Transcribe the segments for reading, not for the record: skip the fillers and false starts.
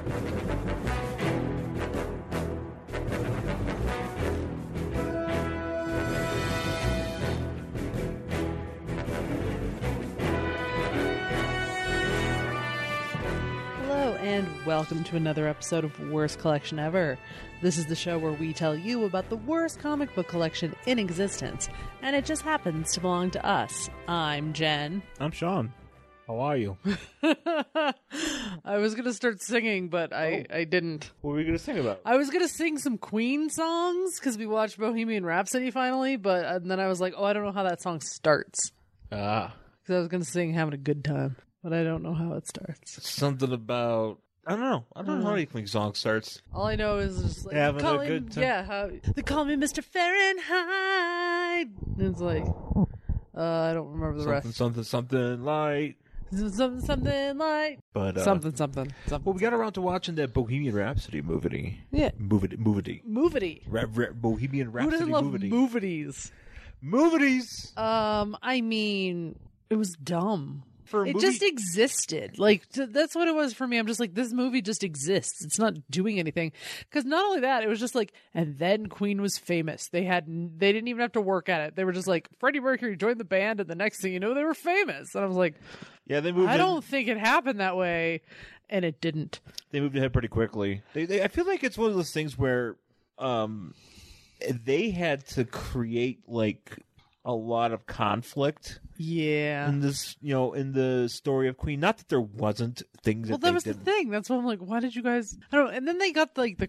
And welcome to another episode of Worst Collection Ever. This is the show where we tell you about the worst comic book collection in existence, and it just happens to belong to us. I'm Jen. I'm Sean. How are you? I was going to start singing, but I didn't. What were you going to sing about? I was going to sing some Queen songs, because we watched Bohemian Rhapsody finally, but then I was like, I don't know how that song starts. Because I was going to sing Having a Good Time, but I don't know how it starts. Something about... I don't know. I don't know how any Queen song starts. All I know is just like having a good time. Yeah, they call me Mr. Fahrenheit. And it's like I don't remember the rest. Something light. Something like. But something. Well, we got around to watching that Bohemian Rhapsody movie. Yeah. Movie. Bohemian Rhapsody. Who doesn't love movies? I mean, it was dumb. It just existed. Like, that's what it was for me. I'm just like, this movie just exists. It's not doing anything. Because not only that, it was just like, and then Queen was famous. They didn't even have to work at it. They were just like, Freddie Mercury joined the band, and the next thing you know, they were famous. And I was like, yeah, they moved. I don't think it happened that way, and it didn't. They moved ahead pretty quickly. I feel like it's one of those things where they had to create like a lot of conflict. Yeah. In this, in the story of Queen, not that there wasn't things. Well, that was the thing. That's why I'm like, why did you guys? I don't know. And then they got like the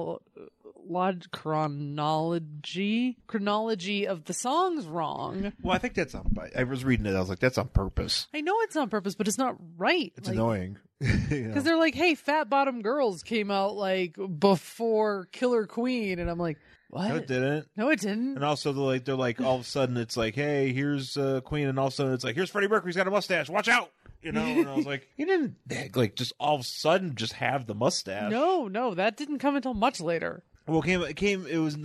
chronology of the songs wrong. Well, I think that's I was reading it. I was like, that's on purpose. I know it's on purpose, but it's not right. It's annoying. Because they're like, hey, Fat Bottom Girls came out like before Killer Queen, and I'm like, what? No, it didn't. And also, they're like, all of a sudden, it's like, hey, here's Queen, and all of a sudden, it's like, here's Freddie Mercury's got a mustache. Watch out, And I was like, he didn't like just all of a sudden just have the mustache. No, that didn't come until much later. Well, it was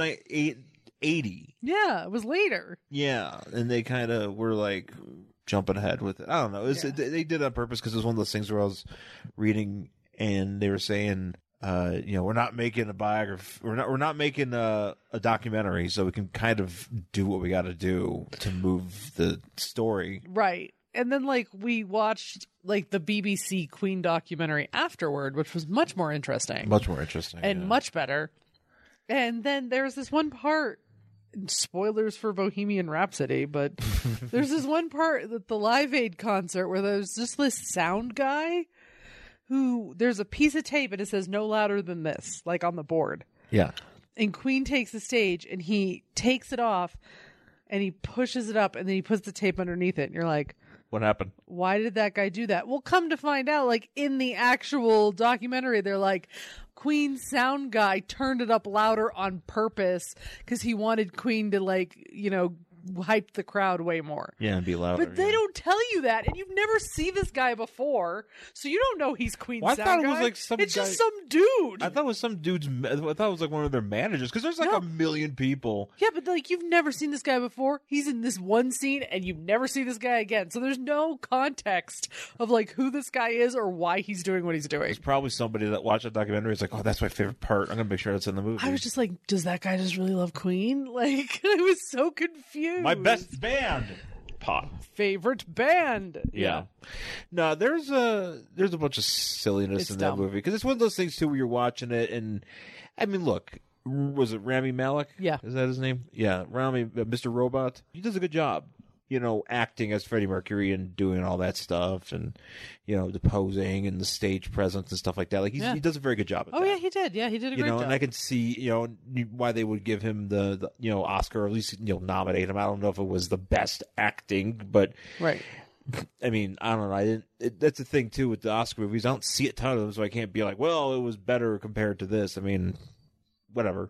80. Yeah, it was later. Yeah, and they kind of were like jumping ahead with it. I don't know. They did it on purpose because it was one of those things where I was reading and they were saying. We're not making a biography. We're not making a documentary, so we can kind of do what we got to do to move the story. Right. And then, like, we watched, like, the BBC Queen documentary afterward, which was much more interesting. And much better. And then there's this one part, spoilers for Bohemian Rhapsody, but there's this one part at the Live Aid concert where there's just this sound guy who there's a piece of tape and it says no louder than this, like on the board. Yeah. And Queen takes the stage and he takes it off and he pushes it up and then he puts the tape underneath it. And you're like, what happened? Why did that guy do that? Well, come to find out, like in the actual documentary, they're like, Queen's sound guy turned it up louder on purpose because he wanted Queen to hype the crowd way more. Yeah, and be louder. But they don't tell you that, and you've never seen this guy before, so you don't know he's Queen's sound guy. I thought it was like some It's guy, just some dude. I thought it was some dude's. I thought it was like one of their managers because there's like a million people. Yeah, but like you've never seen this guy before. He's in this one scene, and you never see this guy again. So there's no context of like who this guy is or why he's doing what he's doing. There's probably somebody that watched the documentary. Is like, oh, that's my favorite part. I'm gonna make sure that's in the movie. I was just like, does that guy just really love Queen? Like, I was so confused. My best band. Favorite band. Yeah. No, there's a bunch of silliness in that movie because it's one of those things too where you're watching it and I mean, look, was it Rami Malek? Yeah. Is that his name? Yeah, Rami, Mr. Robot. He does a good job. Acting as Freddie Mercury and doing all that stuff and, the posing and the stage presence and stuff like that. Like, he does a very good job at that. Oh, yeah, he did. Yeah, he did a great job. And I can see, why they would give him the Oscar, or at least, nominate him. I don't know if it was the best acting, but... Right. I mean, I don't know. That's the thing, too, with the Oscar movies. I don't see a ton of them, so I can't be like, well, it was better compared to this. I mean... whatever,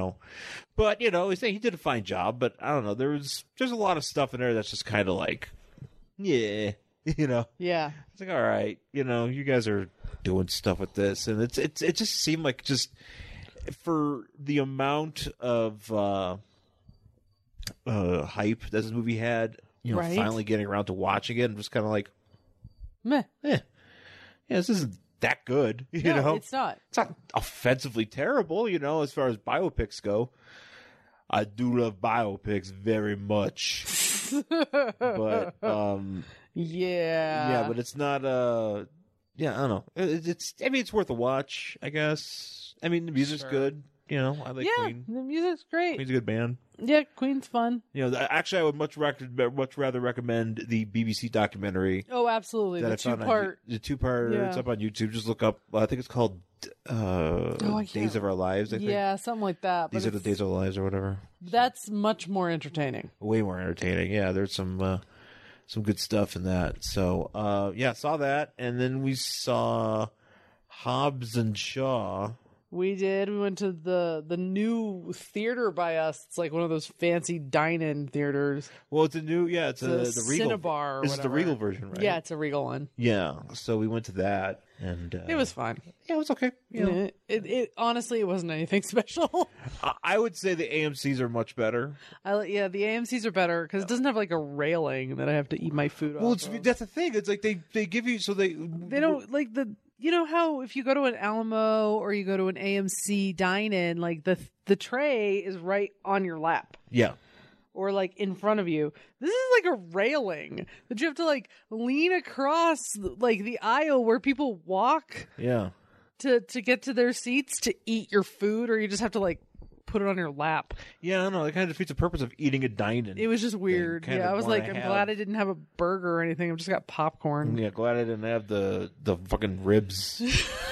but he did a fine job, but I don't know. There's a lot of stuff in there that's just kind of like, yeah. Yeah. It's like, all right, you guys are doing stuff with this, and it just seemed like just for the amount of hype that this movie had, finally getting around to watching it, and just kind of like, meh, yeah, this isn't that good. You know, it's not. It's not offensively terrible. You know, as far as biopics go. I do love biopics very much, but yeah, but it's not I don't know. It's worth a watch, I guess. I mean, the music's good. You know, I like Queen. The music's great. Queen's a good band. Yeah, Queen's fun. You know, actually, I would much rather recommend the BBC documentary. Oh, absolutely, the two-part. Yeah. It's up on YouTube. Just look up. I think it's called Days of Our Lives. I think. Yeah, something like that. These are the Days of Our Lives, or whatever. That's much more entertaining. Way more entertaining. Yeah, there's some good stuff in that. So, saw that, and then we saw Hobbs and Shaw. We did. We went to the new theater by us. It's like one of those fancy dine-in theaters. Well, it's a new, it's the Regal. Cinebar. This is the Regal version, right? Yeah, it's a Regal one. Yeah, so we went to that, and it was fun. Yeah, it was okay. You know. It honestly, it wasn't anything special. I would say the AMC's are much better. The AMC's are better because it doesn't have like a railing that I have to eat my food off. Well, that's the thing. It's like they give you they don't like the. You know how if you go to an Alamo or you go to an AMC dine-in, like the tray is right on your lap. Yeah. Or like in front of you. This is like a railing that you have to like lean across like the aisle where people walk. Yeah. To get to their seats to eat your food, or you just have to like put it on your lap. Yeah, I don't know. It kind of defeats the purpose of eting a dine-in. It was just weird. Yeah, I was like, I'm glad I didn't have a burger or anything. I've just got popcorn. Yeah, glad I didn't have the fucking ribs.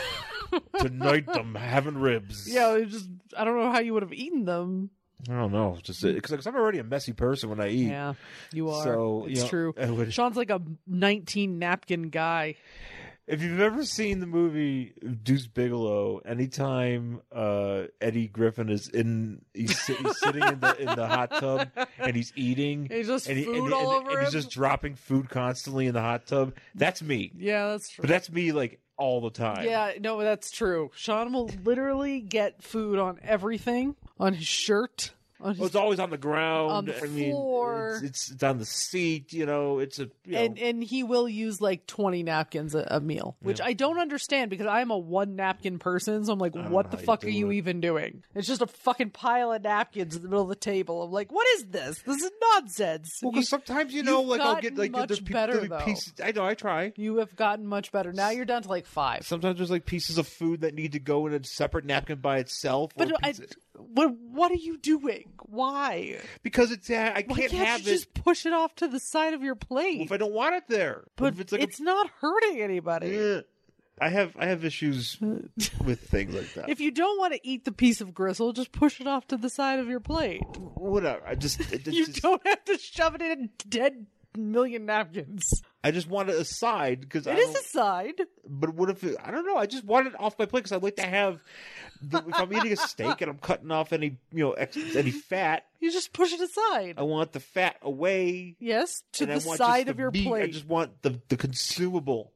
Tonight I'm having ribs. Yeah, I don't know how you would have eaten them. I don't know. Just because I'm already a messy person when I eat. Yeah, you are. So it's true. Sean's like a 19 napkin guy. If you've ever seen the movie Deuce Bigalow, anytime Eddie Griffin is he's sitting in the hot tub and he's eating, and he's just food all over him, and he's just dropping food constantly in the hot tub. That's me. Yeah, that's true. But that's me like all the time. Yeah, no, that's true. Sean will literally get food on everything, on his shirt. It's always on the ground, on the floor. It's on the seat. You know, and he will use like 20 napkins a meal, which I don't understand because I'm a one napkin person. So I'm like, what the fuck are you even doing? It's just a fucking pile of napkins in the middle of the table. I'm like, what is this? This is nonsense. Well, because sometimes I'll get like much better though. Pieces. I know, I try. You have gotten much better. Now you're down to like 5. Sometimes there's like pieces of food that need to go in a separate napkin by itself. But what are you doing? Why? Because I can't have it. Just push it off to the side of your plate. Well, if I don't want it there, but if it's not hurting anybody. I have issues with things like that. If you don't want to eat the piece of gristle, just push it off to the side of your plate. Whatever. You don't have to shove it in 10 million napkins. I just want it aside because it is a side. But what if I don't know? I just want it off my plate because I'd like to have. If I'm eating a steak and I'm cutting off any any fat, you just push it aside. I want the fat away. Yes, to the side of your plate. I just want the consumable.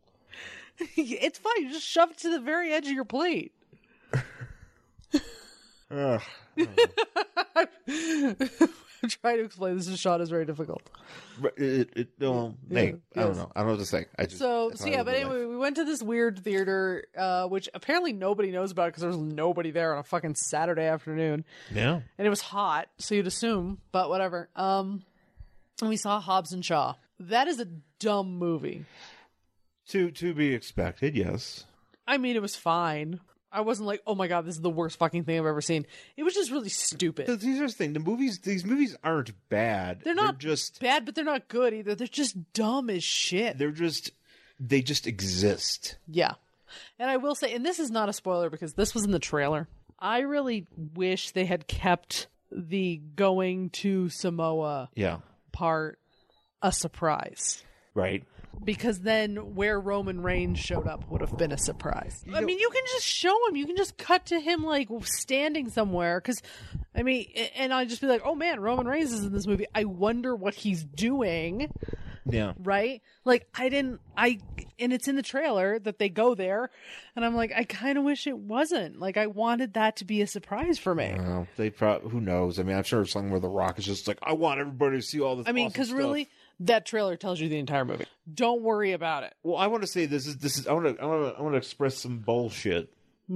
It's fine. You just shove it to the very edge of your plate. I'm trying to explain this to Sean is very difficult. I don't know. I don't know what to say. But anyway, we went to this weird theater, which apparently nobody knows about because there was nobody there on a fucking Saturday afternoon. Yeah. And it was hot, so you'd assume, but whatever. And we saw Hobbs and Shaw. That is a dumb movie. To be expected, yes. I mean, it was fine. I wasn't like, oh my god, this is the worst fucking thing I've ever seen. It was just really stupid. These are the thing. These movies aren't bad. They're just bad, but they're not good either. They're just dumb as shit. They just exist. Yeah. And I will say, and this is not a spoiler because this was in the trailer. I really wish they had kept the going to Samoa part a surprise. Right. Because then where Roman Reigns showed up would have been a surprise. I mean, you can just show him. You can just cut to him, like, standing somewhere. Because, I mean, and I'd just be like, oh, man, Roman Reigns is in this movie. I wonder what he's doing. Yeah. Right? Like, and it's in the trailer that they go there. And I'm like, I kind of wish it wasn't. Like, I wanted that to be a surprise for me. They probably, who knows? I mean, I'm sure something where The Rock is just like, I want everybody to see all this. I mean, because really, That trailer tells you the entire movie. Don't worry about it. Well, I want to say this is I want to express some bullshit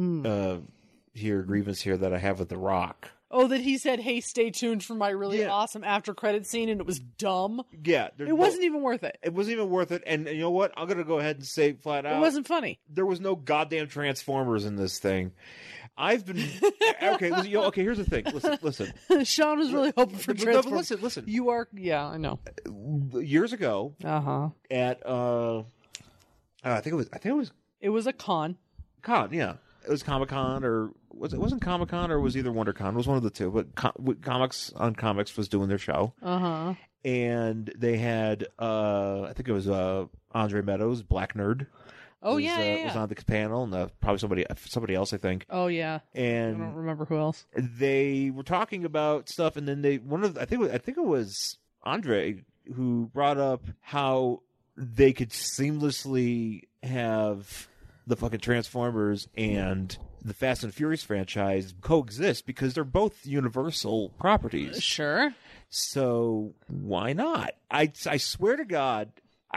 grievance here that I have with The Rock. Oh, that he said, "Hey, stay tuned for my really awesome after credit scene," and it was dumb. Yeah, it wasn't even worth it. It wasn't even worth it. And you know what? I'm gonna go ahead and say flat out, it wasn't funny. There was no goddamn Transformers in this thing. I've been okay. Listen, okay, here's the thing. Listen. Sean was really hoping for Transformers. But listen. You are, yeah, I know. Years ago, at I think it was. It was a con. Yeah. It was Comic-Con, or wasn't Comic-Con, or it was either WonderCon. It was one of the two. But Comics on Comics was doing their show. And they had, I think it was Andre Meadows, Black Nerd. Oh, was, yeah. was on the panel, and probably somebody else, I think. Oh, yeah. And I don't remember who else. They were talking about stuff, and then I think it was Andre who brought up how they could seamlessly have the fucking Transformers and the Fast and Furious franchise coexist because they're both Universal properties. Sure. So why not? I swear to God,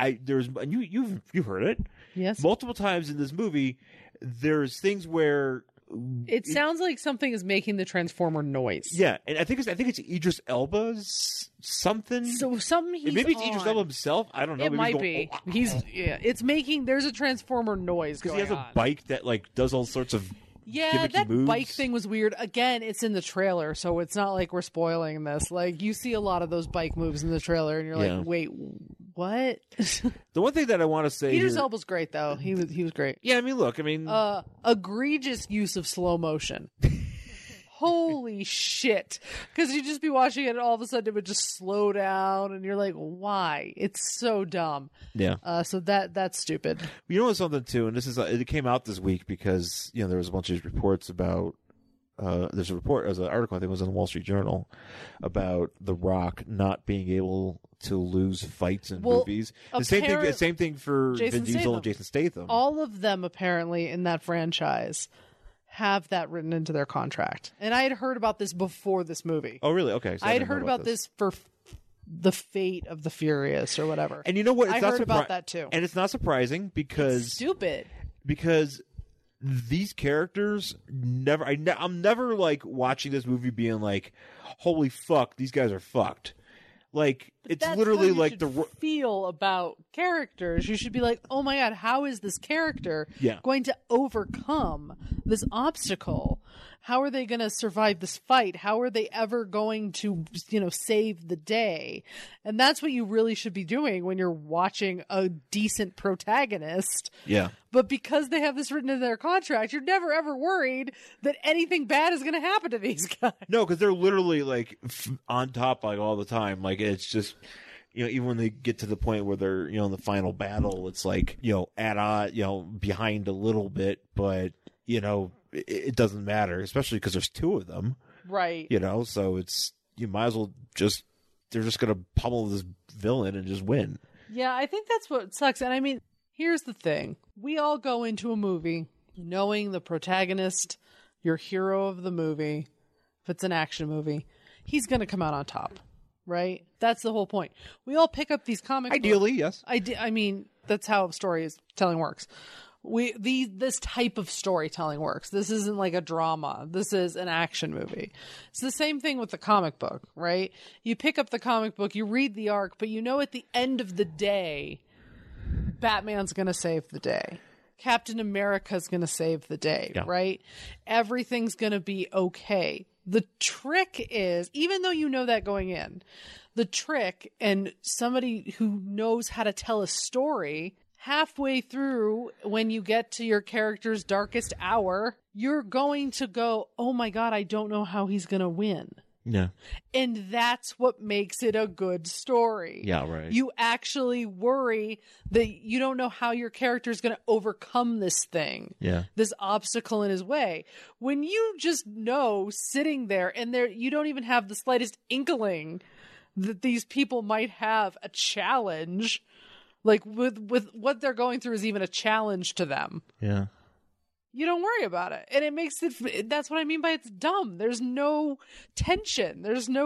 you've heard it. Yes. Multiple times in this movie, there's things where it sounds like something is making the Transformer noise. Yeah, and I think it's Idris Elba's something. So something he's maybe it's Idris Elba himself. I don't know. It might be. It's making. There's a Transformer noise because he has a bike that does all sorts of. Yeah, that moves. Bike thing was weird. Again, it's in the trailer, so it's not like we're spoiling this. Like, you see a lot of those bike moves in the trailer, and you're like, wait, what? The one thing that I want to say Idris Elba's great, though. He was great. Yeah, I mean, look, egregious use of slow motion. Holy shit. Because you'd just be watching it and all of a sudden it would just slow down and you're like, why? It's so dumb. Yeah. So that's stupid. You know what's something too, and this is it came out this week because there was a bunch of reports about there's an article I think it was in the Wall Street Journal about The Rock not being able to lose fights in movies. The same thing for Vin Diesel and Jason Statham. All of them apparently in that franchise have that written into their contract. And I had heard about this before this movie. Oh, really? Okay. So I had heard about this for the Fate of the Furious or whatever. And you know what? I heard about that too. And it's not surprising because... It's stupid. Because these characters I'm never like watching this movie being like, holy fuck, these guys are fucked. Like, it's literally how you like should feel about characters. You should be like, oh my God, how is this character going to overcome this obstacle? How are they going to survive this fight? How are they ever going to, save the day? And that's what you really should be doing when you're watching a decent protagonist. Yeah. But because they have this written in their contract, you're never ever worried that anything bad is going to happen to these guys. No, because they're literally like on top like all the time. Like it's just, even when they get to the point where they're, in the final battle, it's like, at odds, behind a little bit, but it doesn't matter, especially because there's two of them. Right. So it's, you might as well they're just going to pummel this villain and just win. Yeah, I think that's what sucks. And I mean, here's the thing. We all go into a movie knowing the protagonist, your hero of the movie, if it's an action movie, he's going to come out on top, right? That's the whole point. We all pick up these comic Ideally, books. Yes. I mean, that's how storytelling works. This type of storytelling works. This isn't like a drama. This is an action movie. It's the same thing with the comic book, right? You pick up the comic book, you read the arc, but at the end of the day, Batman's going to save the day. Captain America's going to save the day, right? Everything's going to be okay. The trick is, even though you know that going in, the trick, and somebody who knows how to tell a story, halfway through, when you get to your character's darkest hour, you're going to go, oh my God, I don't know how he's going to win. Yeah. And that's what makes it a good story. Yeah, right. You actually worry that you don't know how your character is going to overcome this thing. Yeah. This obstacle in his way. When you just know sitting there and you don't even have the slightest inkling that these people might have a challenge, like with what they're going through is even a challenge to them. Yeah. You don't worry about it. And it makes it, that's what I mean by it's dumb. There's no tension. There's no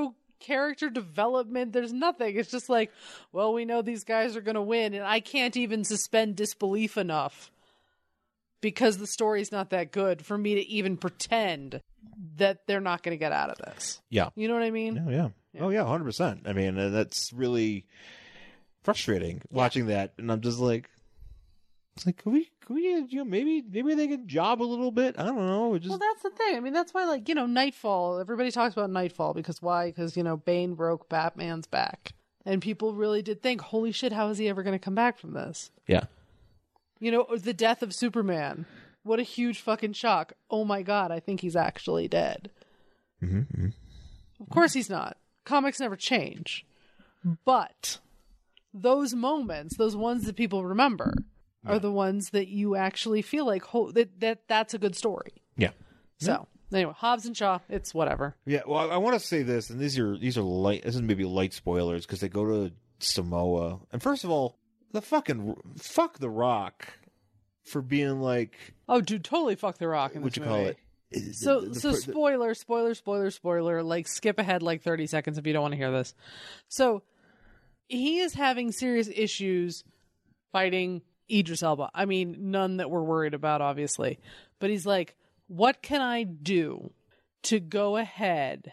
character development. There's nothing. It's just like, well, we know these guys are going to win, and I can't even suspend disbelief enough because the story's not that good for me to even pretend that they're not going to get out of this. Yeah. You know what I mean? Yeah. Oh, yeah, 100%. I mean, that's really frustrating watching that. And I'm just like, it's like, can we, maybe they can job a little bit. I don't know. Well, that's the thing. I mean, that's why, like, Nightfall, everybody talks about Nightfall because why? Because, Bane broke Batman's back. And people really did think, holy shit, how is he ever going to come back from this? Yeah. The death of Superman. What a huge fucking shock. Oh my God, I think he's actually dead. Mm-hmm. Of course he's not. Comics never change. But those moments, those ones that people remember, are the ones that you actually feel like that's a good story. Yeah. So anyway, Hobbs and Shaw, it's whatever. Yeah. Well, I want to say this, and these are light. This is maybe light spoilers because they go to Samoa, and first of all, fuck the Rock for being like, oh, dude, totally fuck the Rock in this movie. What you call it? So spoiler. Like, skip ahead like 30 seconds if you don't want to hear this. So he is having serious issues fighting Idris Elba. I mean, none that we're worried about, obviously. But he's like, what can I do to go ahead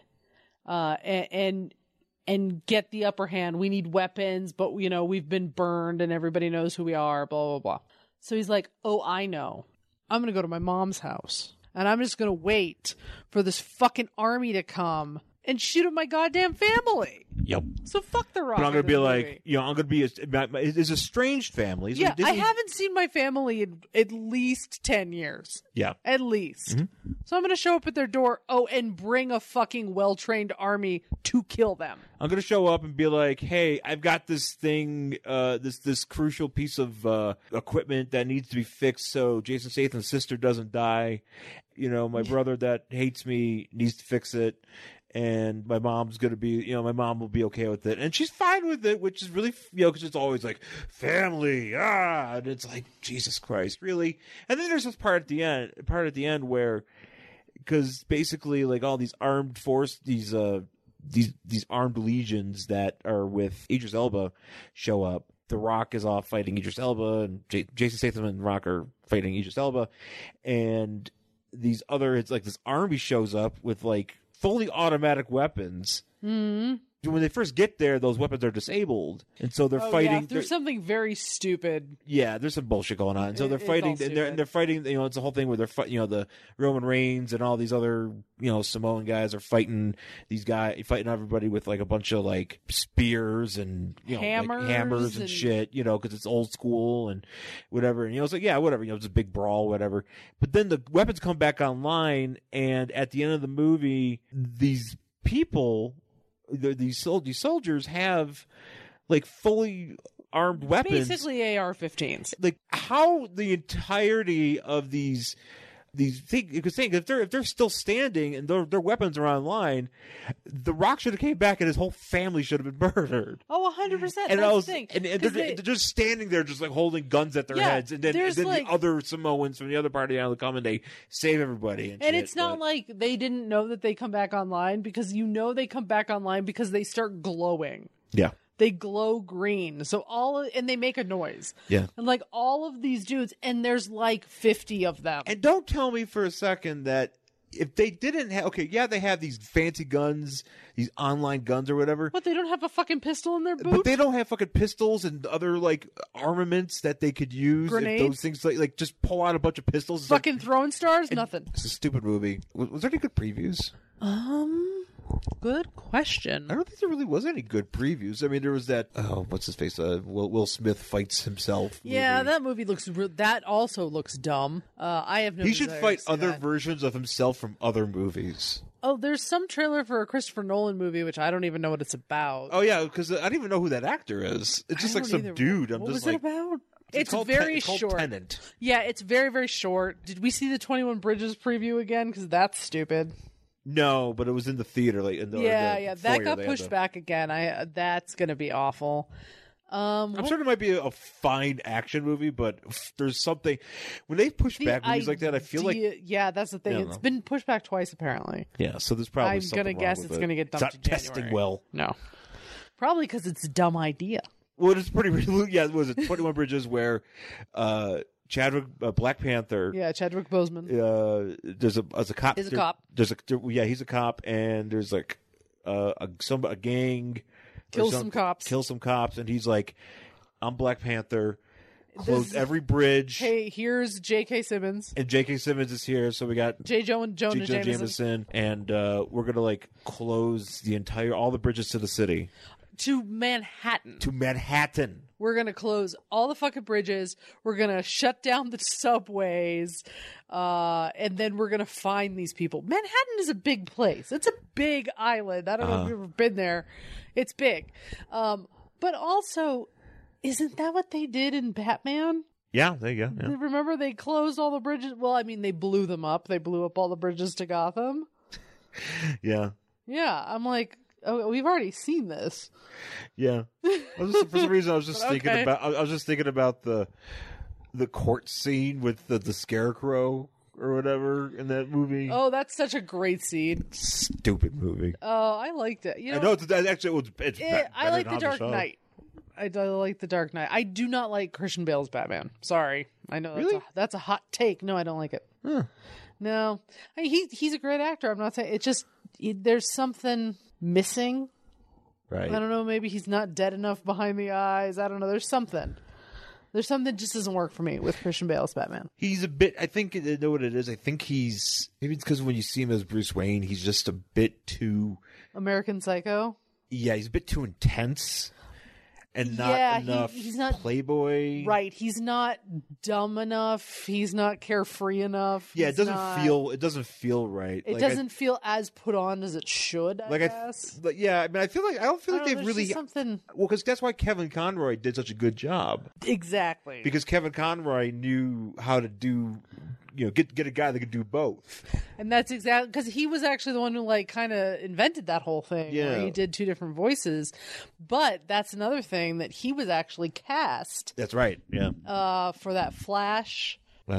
and get the upper hand? We need weapons, but, we've been burned and everybody knows who we are, blah, blah, blah. So he's like, oh, I know. I'm going to go to my mom's house. And I'm just going to wait for this fucking army to come and shoot at my goddamn family. Yep. So fuck the Rock. But I'm going to be like, I'm going to be it's a estranged family. Yeah, I haven't seen my family in at least 10 years. Yeah. At least. Mm-hmm. So I'm going to show up at their door, and bring a fucking well-trained army to kill them. I'm going to show up and be like, hey, I've got this thing, this crucial piece of equipment that needs to be fixed so Jason Statham's sister doesn't die. My brother that hates me needs to fix it. And my mom's going to be, my mom will be okay with it. And she's fine with it, which is really, because it's always like, family, and it's like, Jesus Christ, really? And then there's this part at the end where, because basically, like, all these armed force, these armed legions that are with Idris Elba show up. The Rock is off fighting Idris Elba, and Jason Statham and Rock are fighting Idris Elba. And it's like this army shows up with, like, fully automatic weapons. Mm-hmm. When they first get there, those weapons are disabled, and so they're fighting. Yeah, there's something very stupid. Yeah, there's some bullshit going on. And so they're fighting, and they're fighting. It's a whole thing where they're fighting. The Roman Reigns and all these other Samoan guys are fighting these guys, fighting everybody with like a bunch of like spears and hammers and shit. Because it's old school and whatever. And it's like, yeah, whatever. It's a big brawl, whatever. But then the weapons come back online, and at the end of the movie, these people. These soldiers have like fully armed weapons, basically AR-15s. Like, how the entirety of these things, because if they're still standing and their weapons are online, the Rock should have came back and his whole family should have been murdered. Oh, 100%. And that's the thing. And they're just standing there, just like holding guns at their heads, and then the other Samoans from the other part of the island come and they save everybody. And shit, it's not like they didn't know that they come back online, because they come back online because they start glowing. Yeah. They glow green. And they make a noise. Yeah. And like all of these dudes, and there's like 50 of them. And don't tell me for a second that if they didn't have, they have these fancy guns, these online guns or whatever. What, they don't have a fucking pistol in their boot? But they don't have fucking pistols and other like armaments that they could use. Grenades? If those things like just pull out a bunch of pistols. Fucking throwing stars? Nothing. It's a stupid movie. Was there any good previews? Good question. I don't think there really was any good previews. I mean, there was that, what's his face? Will Smith fights himself movie. Yeah, that movie that also looks dumb. I have no He should fight other that. versions of himself from other movies. Oh, there's some trailer for a Christopher Nolan movie, which I don't even know what it's about. Oh, yeah, because I don't even know who that actor is. It's just like some dude. What was it about? It's very short. Tenet. Yeah, it's very, very short. Did we see the 21 Bridges preview again? Because that's stupid. No, but it was in the theater. Like, in the that got pushed back again. That's going to be awful. I'm sure it might be a fine action movie, but there's something when they push back movies like that. I feel like that's the thing. It's been pushed back twice apparently. Yeah, so there's probably. I'm gonna guess it's gonna get dumped. It's not testing well. No, probably because it's a dumb idea. Well, it's pretty. Yeah, was it 21 Bridges where Chadwick Black Panther? Yeah, Chadwick Boseman. There's a cop. He's a cop. He's a cop, and there's like a gang. Kills some cops, and he's like, I'm Black Panther, close every bridge. Hey, here's J.K. Simmons. And J.K. Simmons is here, so we got Jonah Jameson. And we're going to, like, close all the bridges to the city. To Manhattan. We're going to close all the fucking bridges. We're going to shut down the subways. And then we're going to find these people. Manhattan is a big place. It's a big island. I don't know if you've ever been there. It's big. But also, isn't that what they did in Batman? Yeah, there you go. Yeah. Remember they closed all the bridges? Well, I mean, they blew them up. They blew up all the bridges to Gotham. Yeah. Yeah, I'm like, oh, we've already seen this. Yeah. For some reason, I was just thinking about the court scene with the scarecrow or whatever in that movie. Oh, that's such a great scene. Stupid movie. Oh, I liked it. I know it's I like The Dark Knight. I like The Dark Knight. I do not like Christian Bale's Batman. Sorry. I know that's a hot take. No, I don't like it. Huh. No. He's a great actor. I'm not saying there's something missing. Right. I don't know, maybe he's not dead enough behind the eyes. I don't know. There's something that just doesn't work for me with Christian Bale's Batman. He's a bit, I think, I know what it is. I think maybe it's because when you see him as Bruce Wayne, he's just a bit too... American Psycho? Yeah, he's a bit too intense. And not enough he's not playboy. Right. He's not dumb enough. He's not carefree enough. Yeah, it doesn't feel right. It doesn't feel as put on as it should, I guess. I mean, I don't feel like they've really something. Well, because that's why Kevin Conroy did such a good job. Exactly. Because Kevin Conroy knew how to do, get a guy that could do both. And that's exactly because he was actually the one who like kind of invented that whole thing. Yeah. Where he did two different voices. But that's another thing that he was actually cast. That's right. Yeah. For that Flash,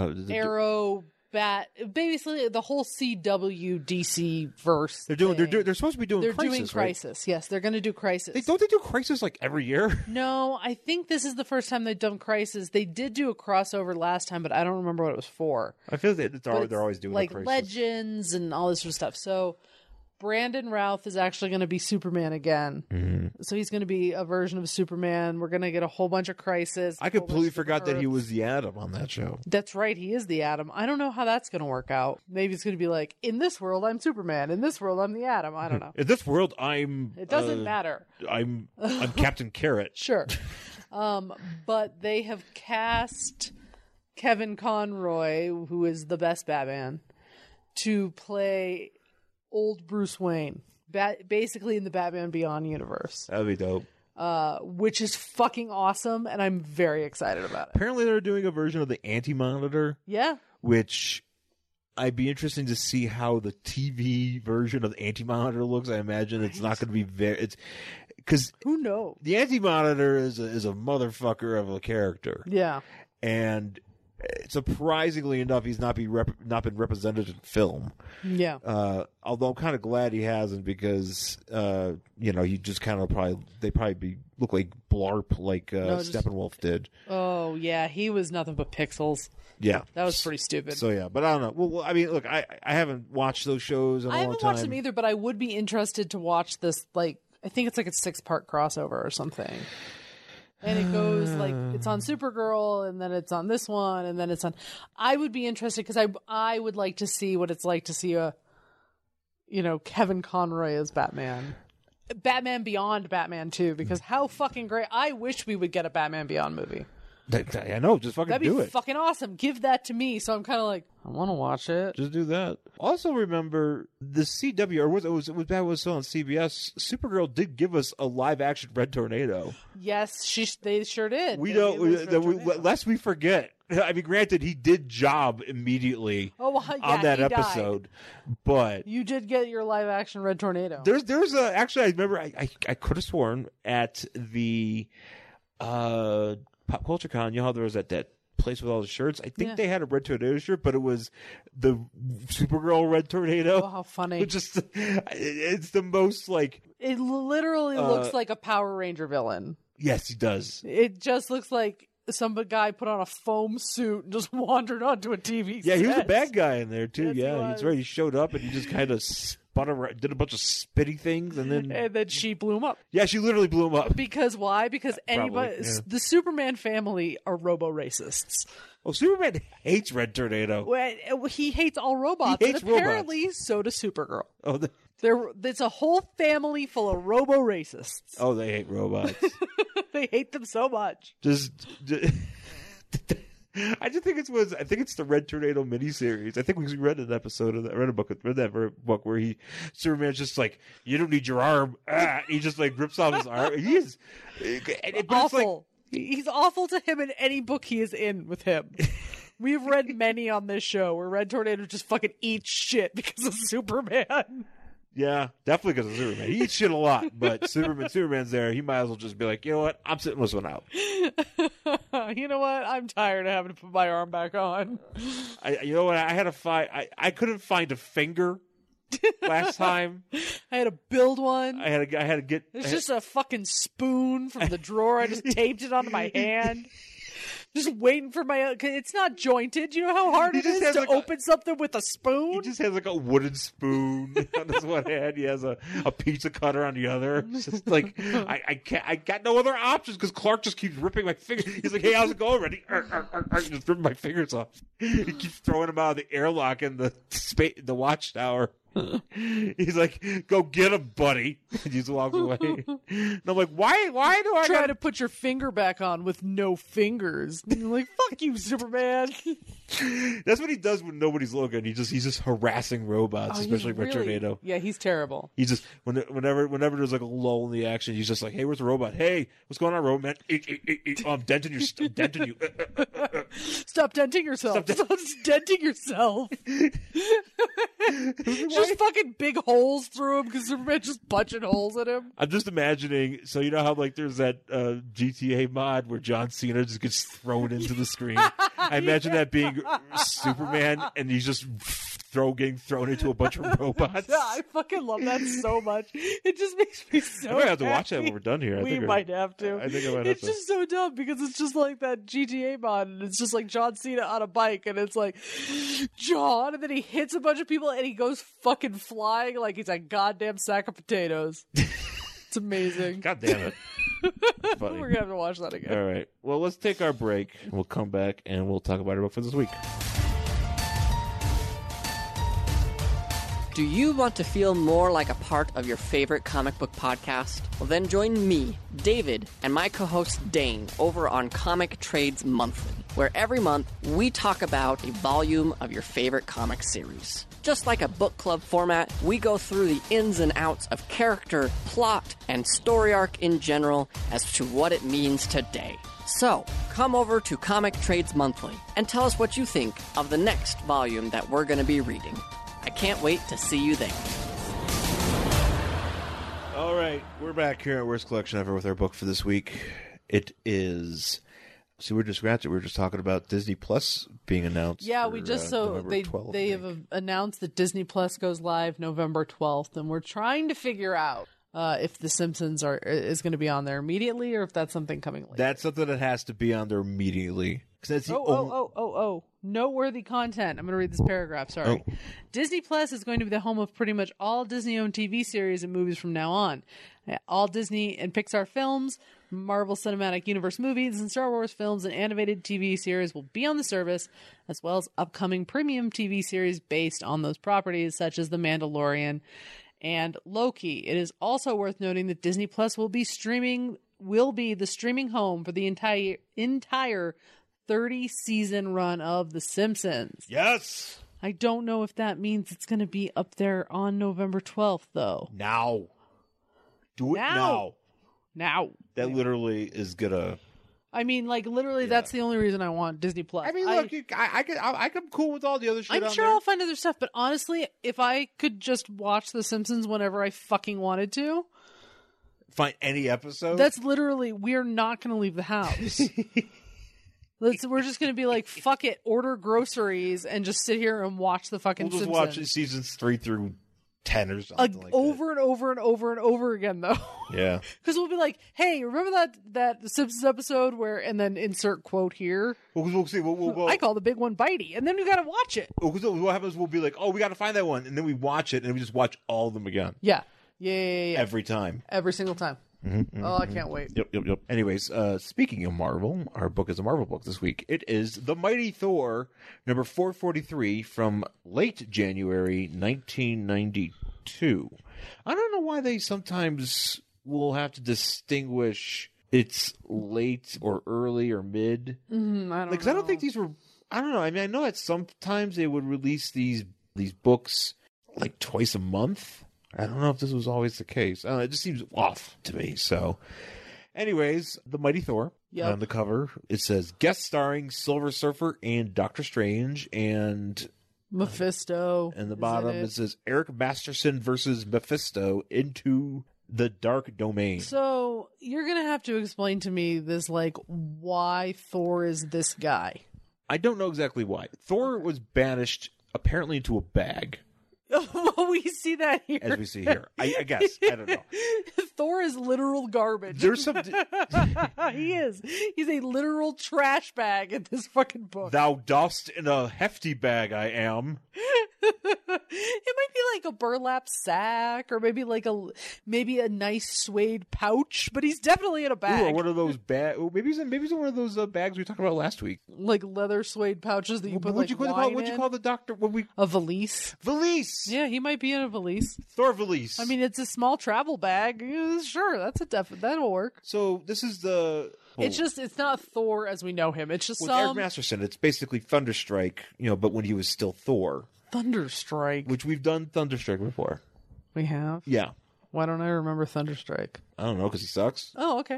Arrow, Bat, basically the whole CW DC verse. They're supposed to be doing Crisis. They're doing Crisis. Right? Yes, they're going to do Crisis. Don't they do Crisis like every year? No, I think this is the first time they've done Crisis. They did do a crossover last time, but I don't remember what it was for. I feel like they're always doing like Crisis. Legends and all this sort of stuff. So Brandon Routh is actually going to be Superman again. Mm-hmm. So he's going to be a version of Superman. We're going to get a whole bunch of Crisis. I completely forgot that he was the Atom on that show. That's right. He is the Atom. I don't know how that's going to work out. Maybe it's going to be like, in this world, I'm Superman. In this world, I'm the Atom. I don't know. In this world, It doesn't matter. I'm Captain Carrot. Sure. But they have cast Kevin Conroy, who is the best Batman, to play old Bruce Wayne, basically in the Batman Beyond universe. That'd be dope. Which is fucking awesome, and I'm very excited about it. Apparently, they're doing a version of the Anti-Monitor. Yeah. Which I'd be interested to see how the TV version of the Anti-Monitor looks. I imagine it's not going to be because who knows? The Anti-Monitor is a motherfucker of a character. Yeah. And surprisingly enough, he's not been represented in film. Yeah. Although I'm kind of glad he hasn't because he just kind of look like Blarp like Steppenwolf did. Oh yeah, he was nothing but pixels. Yeah, that was pretty stupid. So yeah, but I don't know. Well, I mean, look, I haven't watched those shows in a long time. I haven't watched them either, but I would be interested to watch this. Like, I think it's like a 6-part crossover or something. And it goes like it's on Supergirl, and then it's on this one, and then it's on. I would be interested because I would like to see what it's like to see Kevin Conroy as Batman, Batman Beyond Batman 2. Because how fucking great! I wish we would get a Batman Beyond movie. I know, just fucking do it. That'd be fucking awesome. Give that to me. So I'm kind of like, I want to watch it. Just do that. Also, remember the CW, or was still on CBS? Supergirl did give us a live action Red Tornado. Yes, they sure did. Lest we forget. I mean, granted, he did job immediately on that episode, but you did get your live action Red Tornado. There's actually I remember I could have sworn at the Pop Culture Con, you know how there was that place with all the shirts? I think they had a Red Tornado shirt, but it was the Supergirl Red Tornado. Oh, how funny. It's the most like... It literally looks like a Power Ranger villain. Yes, he does. It just looks like some guy put on a foam suit and just wandered onto a TV set. Yeah, he was a bad guy in there, too. Yes, he's right. He showed up and he just kind of spun around, did a bunch of spitty things, and then she blew him up. Yeah, she literally blew him up. Because why? Because the Superman family are robo-racists. Well, Superman hates Red Tornado. Well, he hates all robots. He hates and apparently, so does Supergirl. Oh, it's a whole family full of robo-racists. Oh, they hate robots. They hate them so much. I just think it's the Red Tornado miniseries. I think we read an episode of that. Read that book where Superman's just like, you don't need your arm. He just like rips off his arm. He is awful. He's awful to him in any book he is in with him. We've read many on this show where Red Tornado just fucking eats shit because of Superman. Yeah, definitely because of Superman. He eats shit a lot, but Superman's there. He might as well just be like, you know what? I'm sitting this one out. You know what? I'm tired of having to put my arm back on. You know what? I had to find. I couldn't find a finger last time. I had to build one. I had to get. It's just a fucking spoon from the drawer. I just taped it onto my hand. Just waiting for it's not jointed. You know how hard it is to open something with a spoon? He just has like a wooden spoon on his one hand. He has a pizza cutter on the other. It's just like, I got no other options because Clark just keeps ripping my fingers. He's like, hey, how's it going, Ready? Just ripping my fingers off. He keeps throwing them out of the airlock in the watchtower. He's like, go get him, buddy. And he just walks away. And I'm like, why do I try to put your finger back on with no fingers? And you're like, fuck you, Superman. That's what he does when nobody's looking. He's just harassing robots, especially Red Tornado. Yeah, he's terrible. He just whenever there's like a lull in the action, he's just like, hey, where's the robot? Hey, what's going on, robot? I'm denting you. Stop denting yourself. Stop denting yourself. Just fucking big holes through him because Superman's just punching holes at him. I'm just imagining. So you know how like there's that GTA mod where John Cena just gets thrown into the screen. I imagine that being Superman, and he's just getting thrown into a bunch of robots. Yeah, I fucking love that so much. It just makes me so I might have to watch that when we're done here. We might have to. I think I might have to. It's just so dumb because it's just like that GTA mod, and it's just like John Cena on a bike, and it's like, John, and then he hits a bunch of people, and he goes fucking flying like he's a goddamn sack of potatoes. It's amazing. God damn it. Funny. We're going to have to watch that again. All right. Well, let's take our break. We'll come back, and we'll talk about our book for this week. Do you want to feel more like a part of your favorite comic book podcast? Well, then join me, David, and my co-host Dane over on Comic Trades Monthly, where every month we talk about a volume of your favorite comic series. Just like a book club format, we go through the ins and outs of character, plot, and story arc in general as to what it means today. So, come over to Comic Trades Monthly and tell us what you think of the next volume that we're going to be reading. I can't wait to see you there. All right, we're back here at Worst Collection Ever with our book for this week. It is... See, we're just talking about Disney Plus being announced. Yeah, we just they have announced that Disney Plus goes live November 12th, and we're trying to figure out if The Simpsons is going to be on there immediately, or if that's something coming later. That's something that has to be on there immediately. That's noteworthy content. I'm going to read this paragraph. Sorry. Oh. Disney Plus is going to be the home of pretty much all Disney-owned TV series and movies from now on. All Disney and Pixar films, Marvel Cinematic Universe movies, and Star Wars films and animated TV series will be on the service, as well as upcoming premium TV series based on those properties, such as The Mandalorian and Loki. It is also worth noting that Disney Plus will be the streaming home for the entire 30-season run of The Simpsons. Yes! I don't know if that means it's going to be up there on November 12th, though. Now. Do it now. Now. That literally is going to... I mean, like, literally, that's the only reason I want Disney Plus. I mean, look, I'm cool with all the other shit I'm sure I'll find other stuff, but honestly, if I could just watch The Simpsons whenever I fucking wanted to... find any episode. That's literally, we're not going to leave the house. We're just going to be like, fuck it, order groceries and just sit here and watch the fucking We'll just Simpsons. watch seasons 3 through 10 or something like over and over and over and over again, though. Yeah. Because we'll be like, hey, remember that Simpsons episode where, and then insert quote here? We'll see. I call the big one Bitey. And then we got to watch it. What happens, we'll be like, oh, we got to find that one. And then we watch it and we just watch all of them again. Yeah. Every time. Every single time. I can't wait. Yep. Anyways, speaking of Marvel, our book is a Marvel book this week. It is The Mighty Thor, number 443 from late January 1992. I don't know why they sometimes will have to distinguish it's late or early or mid. I don't know. Because I don't think these were... I don't know. I mean, I know that sometimes they would release these books like twice a month. I don't know if this was always the case. I don't know, it just seems off to me. So, anyways, The Mighty Thor. Yep. On the cover, it says guest starring Silver Surfer and Doctor Strange, and Mephisto. And the bottom it says Eric Masterson versus Mephisto into the Dark Domain. So you're gonna have to explain to me this, like, why Thor is this guy. I don't know exactly why. Thor was banished apparently into a bag. Well, we see that here. As we see here. I guess. I don't know. Thor is literal garbage. There's some... He is. He's a literal trash bag in this fucking book. Thou dost in a hefty bag I am. It might be like a burlap sack, or maybe a nice suede pouch, but he's definitely in a bag. Ooh, or one of those bags. Maybe he's in one of those bags we talked about last week. Like leather suede pouches that you put What'd you call the doctor? A valise. Valise. Yeah, he might be in a valise. Thor valise. I mean, it's a small travel bag. Sure, that's that'll work. So this is the. It's not Thor as we know him. It's just Eric Masterson. It's basically Thunderstrike, but when he was still Thor. Thunderstrike. Which we've done Thunderstrike before. We have? Yeah. Why don't I remember Thunderstrike? I don't know, because he sucks. Oh, okay.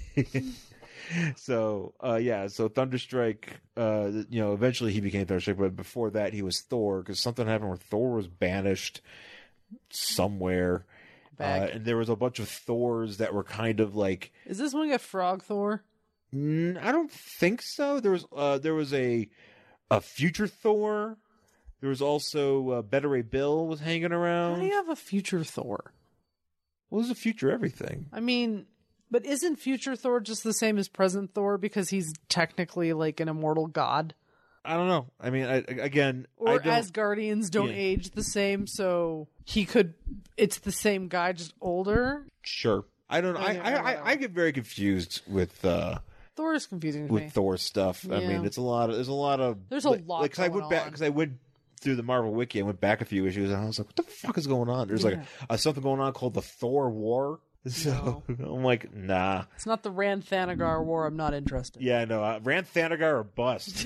So Thunderstrike, eventually he became Thunderstrike, but before that he was Thor, because something happened where Thor was banished somewhere. And there was a bunch of Thors that were kind of like... Is this one got Frog Thor? I don't think so. There was a future Thor. There was also Beta Ray Bill was hanging around. How do you have a future Thor? Well, there's a future everything. I mean, but isn't future Thor just the same as present Thor because he's technically like an immortal god? I don't know. I mean, Asgardians don't age the same, so it's the same guy, just older? Sure. I don't know. I get very confused with... Thor is confusing to me. With Thor stuff. Yeah. I mean, there's a lot of... There's a lot because I went through the Marvel Wiki, I went back a few issues, and I was like, what the fuck is going on? There's something going on called the Thor War. So I'm like, nah. It's not the Rand Thanagar War. I'm not interested. Yeah, no. Rand Thanagar or bust.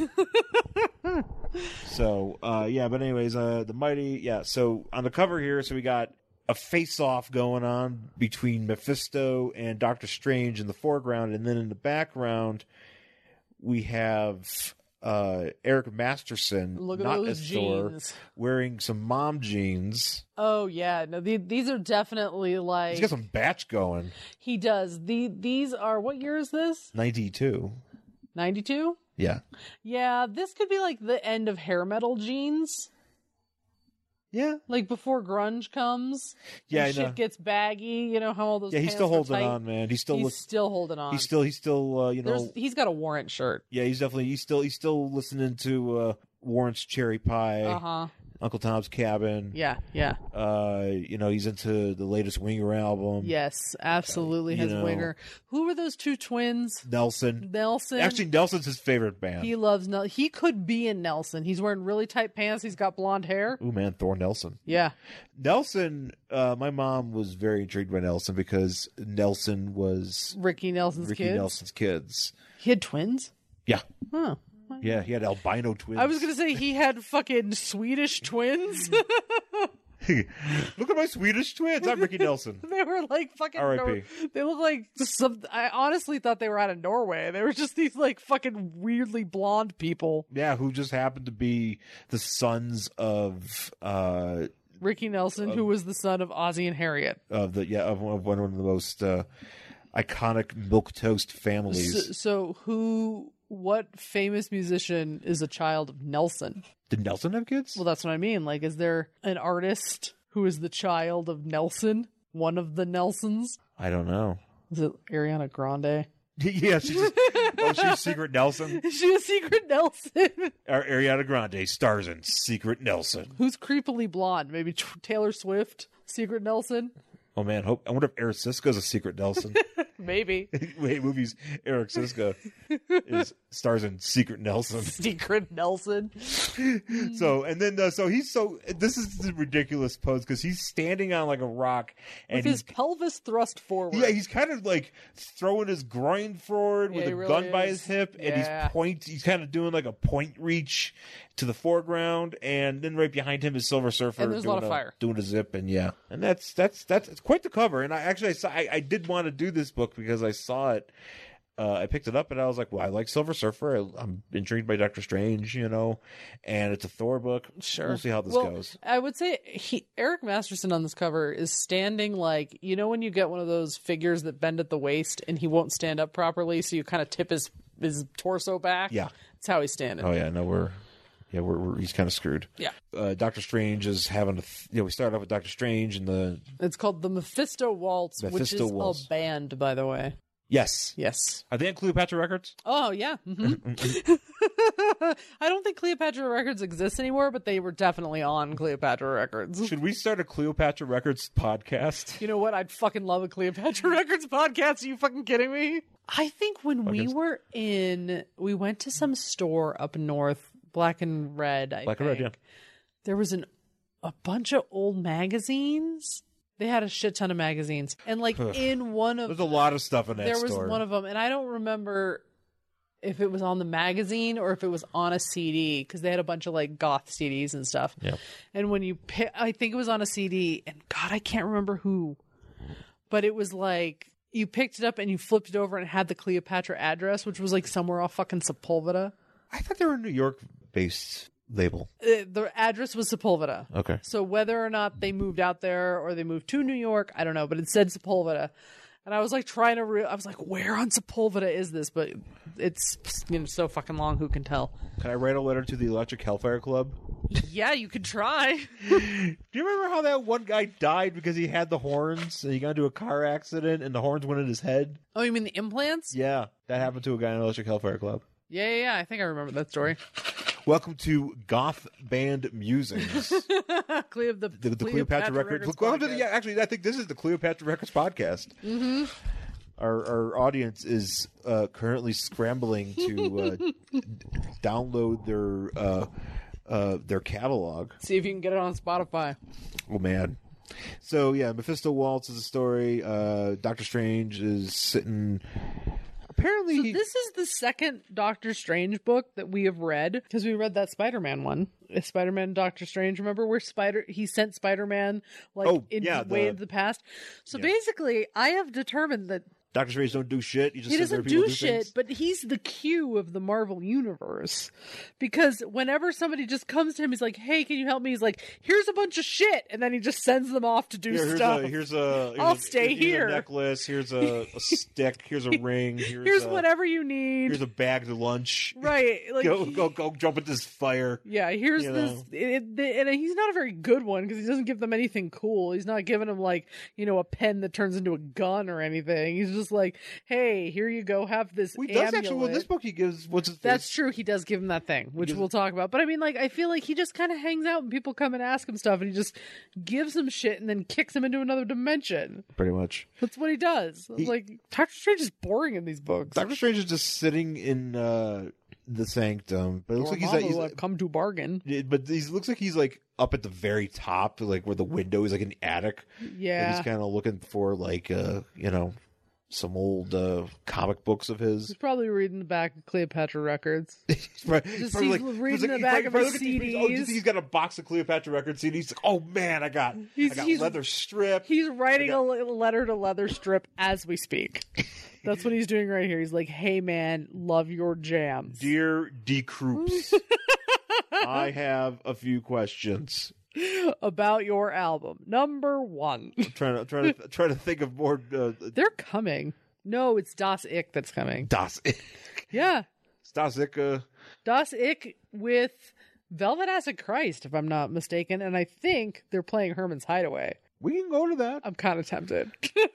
So, but anyways, the Mighty... Yeah, so on the cover here, so we got a face-off going on between Mephisto and Doctor Strange in the foreground, and then in the background, we have... Eric Masterson, look at not those as jeans. Thor, wearing some mom jeans. Oh yeah, no, these are definitely like... He's got some batch going. He does. These are, what year is this? 92. 92? Yeah. Yeah, this could be like the end of hair metal jeans. Yeah. Like before grunge comes. Yeah, shit gets baggy. You know how all those he's still holding on, man. He's still holding on. He's still he's got a Warrant shirt. Yeah, he's still listening to Warrant's Cherry Pie. Uh-huh. Uncle Tom's Cabin. Yeah. He's into the latest Winger album. Yes, absolutely has Winger. Who were those two twins? Nelson. Actually, Nelson's his favorite band. He loves Nelson. He could be in Nelson. He's wearing really tight pants. He's got blonde hair. Ooh, man, Thor Nelson. Yeah. Nelson, my mom was very intrigued by Nelson because Nelson was... Ricky Nelson's kids. He had twins? Yeah. Huh. Yeah, he had albino twins. I was going to say he had fucking Swedish twins. Look at my Swedish twins. I'm Ricky Nelson. They were like fucking... R.I.P. They look like I honestly thought they were out of Norway. They were just these like fucking weirdly blonde people. Yeah, who just happened to be the sons of Ricky Nelson, who was the son of Ozzie and Harriet. Of one of the most iconic milquetoast families. What famous musician is a child of Nelson? Did Nelson have kids? Well, that's what I mean. Like, is there an artist who is the child of Nelson? One of the Nelsons? I don't know. Is it Ariana Grande? Yeah, she's Secret Nelson. Is she a Secret Nelson? Ariana Grande stars in Secret Nelson. Who's creepily blonde? Maybe Taylor Swift, Secret Nelson? Oh man, I wonder if Eric Siska's a Secret Nelson. Maybe. Wait, movies. Eric Siska stars in Secret Nelson. Secret Nelson. This is the ridiculous pose because he's standing on like a rock and with his pelvis thrust forward. Yeah, he's kind of like throwing his groin forward with a gun by his hip, and he's kind of doing like a point reach to the foreground, and then right behind him is Silver Surfer. And there's a lot of fire. Doing a zip, and that's it's quite the cover. And I did want to do this book because I saw it. I picked it up and I was like, well, I like Silver Surfer. I'm intrigued by Doctor Strange, and it's a Thor book. Sure. We'll see how this goes. I would say Eric Masterson on this cover is standing like, when you get one of those figures that bend at the waist and he won't stand up properly, so you kind of tip his torso back. Yeah. That's how he's standing. Oh, yeah. No, he's kind of screwed. Yeah. Doctor Strange is having we started off with Doctor Strange and it's called the Mephisto Waltz, which is a band, by the way. Yes. Are they on Cleopatra Records? Oh, yeah. Mm-hmm. I don't think Cleopatra Records exists anymore, but they were definitely on Cleopatra Records. Should we start a Cleopatra Records podcast? You know what? I'd fucking love a Cleopatra Records podcast. Are you fucking kidding me? I think when we went to some store up north, Black and Red, Black and Red, yeah. There was a bunch of old magazines. They had a shit ton of magazines. And in one of there's a lot of stuff in that store. There was one of them, and I don't remember if it was on the magazine or if it was on a CD, because they had a bunch of goth CDs and stuff. Yeah. And when you I think it was on a CD, and God, I can't remember who, but it was you picked it up and you flipped it over and it had the Cleopatra address, which was somewhere off fucking Sepulveda. I thought they were a New York based label. The address was Sepulveda. Okay. So whether or not they moved out there or they moved to New York, I don't know, but it said Sepulveda. And I was trying to I was like, where on Sepulveda is this? But it's so fucking long, who can tell? Can I write a letter to the Electric Hellfire Club? Yeah, you could try. Do you remember how that one guy died because he had the horns and he got into a car accident and the horns went in his head? Oh, you mean the implants? Yeah, that happened to a guy in Electric Hellfire Club. Yeah, I think I remember that story. Welcome to Goth Band Musings. the Cleopatra Records. Welcome to actually, I think this is the Cleopatra Records podcast. Mm-hmm. Our audience is currently scrambling to download their catalog. See if you can get it on Spotify. Oh man. So yeah, Mephisto Waltz is a story. Doctor Strange is sitting. Apparently, so this is the second Doctor Strange book that we have read, because we read that Spider-Man one. Spider-Man Doctor Strange, remember where he sent Spider-Man into the past? So basically, I have determined that Doctor Strange don't do shit. He doesn't do shit, but he's the Q of the Marvel Universe. Because whenever somebody just comes to him, he's like, hey, can you help me? He's like, here's a bunch of shit. And then he just sends them off to do stuff. Here's stay here. Here's a necklace. Here's a stick. Here's a ring. Here's whatever you need. Here's a bag to lunch. Right. Go jump at this fire. Yeah, here's this. And he's not a very good one because he doesn't give them anything cool. He's not giving them a pen that turns into a gun or anything. He's just like, hey, here you go, have this amulet. Actually, well, this book he gives, what's his face? That's true, he does give him that thing, which we'll talk about. But I mean, I feel like he just kind of hangs out and people come and ask him stuff and he just gives them shit and then kicks them into another dimension. Pretty much. That's what he does. Doctor Strange is boring in these books. Doctor Strange is just sitting in the sanctum, but it looks like he's come to bargain. But he looks like he's up at the very top, where the window is an attic. Yeah. And he's kind of looking for some old comic books of his. He's probably reading the back of Cleopatra Records. He's reading the back of his CDs. He's got a box of Cleopatra Records CDs. He's like, oh man, I got Leather Strip. He's writing a letter to Leather Strip as we speak. That's what he's doing right here. He's like, hey man, love your jams. Dear D. Croops, I have a few questions. about your album. Number 1. I'm trying to think of more. They're coming. No, it's Das Ich that's coming. Das Ich. Yeah. It's Das Ich. Das Ich with Velvet Acid Christ, if I'm not mistaken, and I think they're playing Herman's Hideaway. We can go to that. I'm kind of tempted.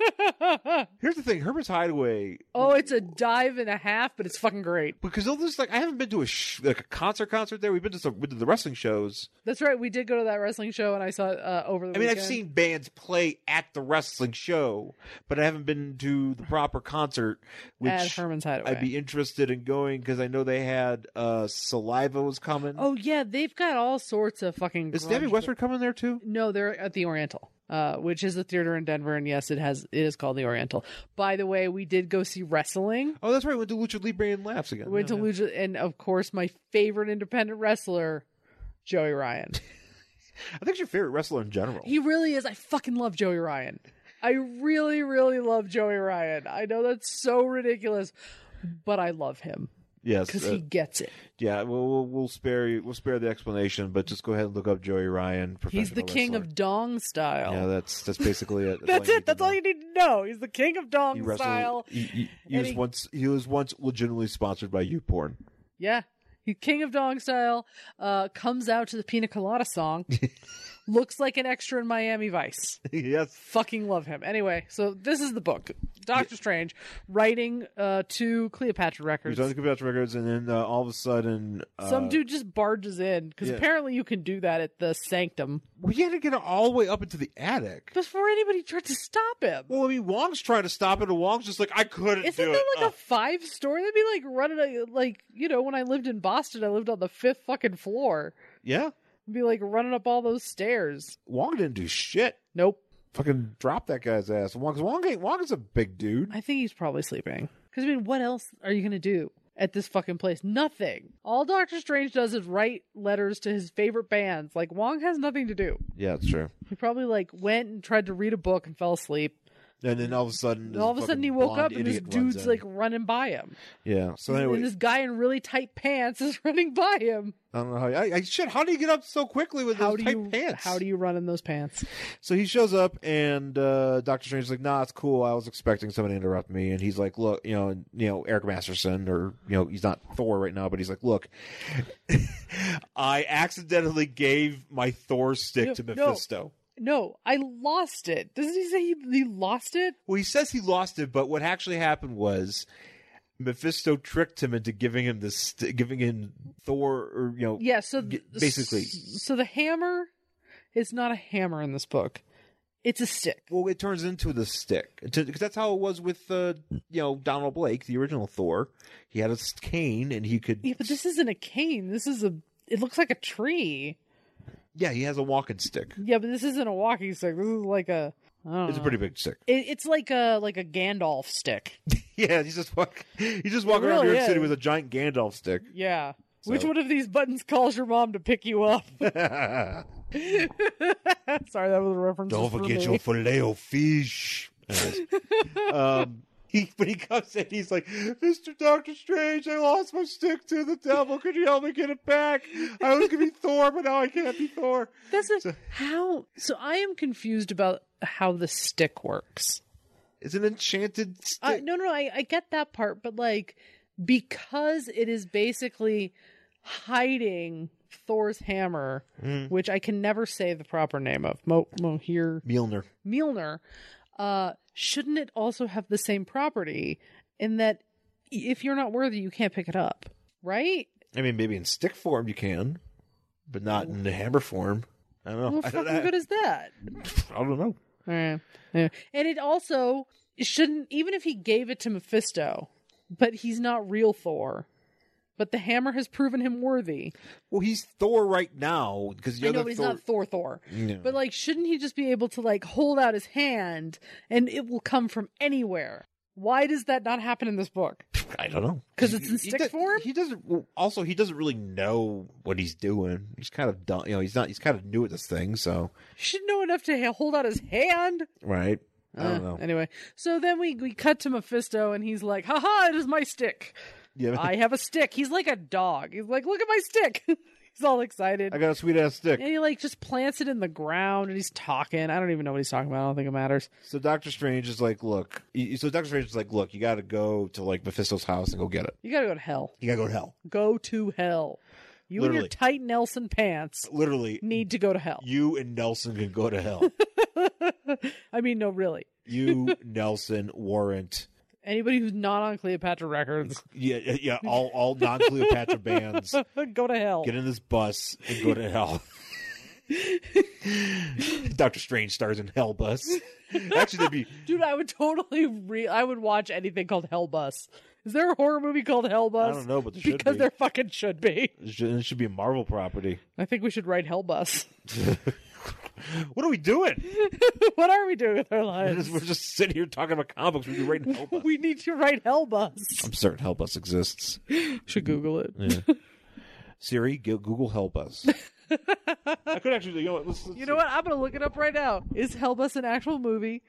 Here's the thing, Herman's Hideaway. Oh, it's a dive and a half, but it's fucking great. Because they'll just I haven't been to a concert there. We've been to the wrestling shows. That's right. We did go to that wrestling show, and I saw it over the weekend. I've seen bands play at the wrestling show, but I haven't been to the proper concert. Which at Herman's Hideaway. I'd be interested in going because I know they had Saliva was coming. Oh yeah, they've got all sorts of fucking. Is Debbie Westford coming there too? No, they're at the Oriental. Which is a theater in Denver, and yes, it is called the Oriental. By the way, we did go see wrestling. Oh, that's right. We went to Lucha Libre and Laughs again. Lucha, and of course, my favorite independent wrestler, Joey Ryan. I think it's your favorite wrestler in general. He really is. I fucking love Joey Ryan. I really, really love Joey Ryan. I know that's so ridiculous, but I love him. Yes, because he gets it. Yeah, we'll spare the explanation, but just go ahead and look up Joey Ryan. He's the king of dong style. Yeah, that's basically it. That's it. That's all you need to know. He's the king of dong style. He was once legitimately sponsored by YouPorn. Yeah, he's king of dong style. Comes out to the Pina Colada song. Looks like an extra in Miami Vice. Yes. Fucking love him. Anyway, so this is the book. Doctor Strange writing to Cleopatra Records. He's on the Cleopatra Records, and then all of a sudden... some dude just barges in, because apparently you can do that at the Sanctum. We had to get all the way up into the attic. Before anybody tried to stop him. Well, I mean, Wong's trying to stop it, and Wong's just like, I couldn't do it. Isn't that like a 5-story? That'd be like running, when I lived in Boston, I lived on the 5th fucking floor. Yeah. It'd be like running up all those stairs. Wong didn't do shit. Nope. Fucking drop that guy's ass. Wong is a big dude. I think he's probably sleeping. Because, what else are you going to do at this fucking place? Nothing. All Doctor Strange does is write letters to his favorite bands. Like, Wong has nothing to do. Yeah, it's true. He probably, went and tried to read a book and fell asleep. And then all of a sudden, he woke up and this dude's running by him. Yeah. So anyway, and this guy in really tight pants is running by him. I don't know how. How do you get up so quickly with those tight pants? How do you run in those pants? So he shows up, and Doctor Strange's like, "Nah, it's cool. I was expecting somebody to interrupt me." And he's like, "Look, Eric Masterson, or he's not Thor right now, but he's like, look, I accidentally gave my Thor stick to Mephisto." No, I lost it. Doesn't he say he lost it? Well, he says he lost it, but what actually happened was Mephisto tricked him into giving him Thor, or So basically, so the hammer is not a hammer in this book; it's a stick. Well, it turns into the stick because that's how it was with Donald Blake, the original Thor. He had a cane, and he could. Yeah, but this isn't a cane. This is It looks like a tree. Yeah, he has a walking stick. Yeah, but this isn't a walking stick. This is like a... It's a pretty big stick. It's like a Gandalf stick. Yeah, he's just walking around New York City with a giant Gandalf stick. Yeah. So. Which one of these buttons calls your mom to pick you up? Sorry, that was a reference. Don't forget your filet-o-fish. But he comes in, he's like, "Mr. Doctor Strange, I lost my stick to the devil. Could you help me get it back? I was going to be Thor, but now I can't be Thor." So I am confused about how the stick works. It's an enchanted stick. No, I get that part, but because it is basically hiding Thor's hammer, which I can never say the proper name of. Mjolnir. Shouldn't it also have the same property in that if you're not worthy, you can't pick it up, right? I mean, maybe in stick form you can, but not in the hammer form. I don't know. Well, fucking good is that? I don't know. Yeah. And it also shouldn't, even if he gave it to Mephisto, but he's not real Thor. But the hammer has proven him worthy. Well, he's Thor right now because but he's not Thor. Yeah. But shouldn't he just be able to hold out his hand and it will come from anywhere? Why does that not happen in this book? I don't know. Because it's in stick form. He doesn't. Well, also, he doesn't really know what he's doing. He's kind of dumb. He's not. He's kind of new at this thing, so he should know enough to hold out his hand. Right. I don't know. Anyway, so then we cut to Mephisto, and he's like, "Ha! It is my stick." Yeah. I have a stick. He's like a dog. He's like, "Look at my stick." He's He's all excited. I got a sweet ass stick. And he like just plants it in the ground and he's talking. I don't even know what he's talking about. I don't think it matters. So Doctor Strange is like, look. You got to go to like Mephisto's house and go get it. You got to go to hell. You got to go to hell. Go to hell. You and your tight Nelson pants need to go to hell. You and Nelson can go to hell. I mean, no, really. You, Nelson, Warrant. Anybody who's not on Cleopatra Records. Yeah, all non-Cleopatra bands. Go to hell. Get in this bus and go to hell. Doctor Strange stars in Hell Bus. Actually, that'd be... Dude, I would totally I would watch anything called Hell Bus. Is there a horror movie called Hell Bus? I don't know, but there should be. Because there fucking should be. It should be a Marvel property. I think we should write Hell Bus. What are we doing? What are we doing with our lives? We're just sitting here talking about comic books. We need to write Hell Bus. We need to write Hell Bus. I'm certain Hell Bus exists. Should Google it. Yeah. Siri, Google Hell Bus. I could actually, you know what? Let's you know what? I'm going to look it up right now. Is Hell Bus an actual movie?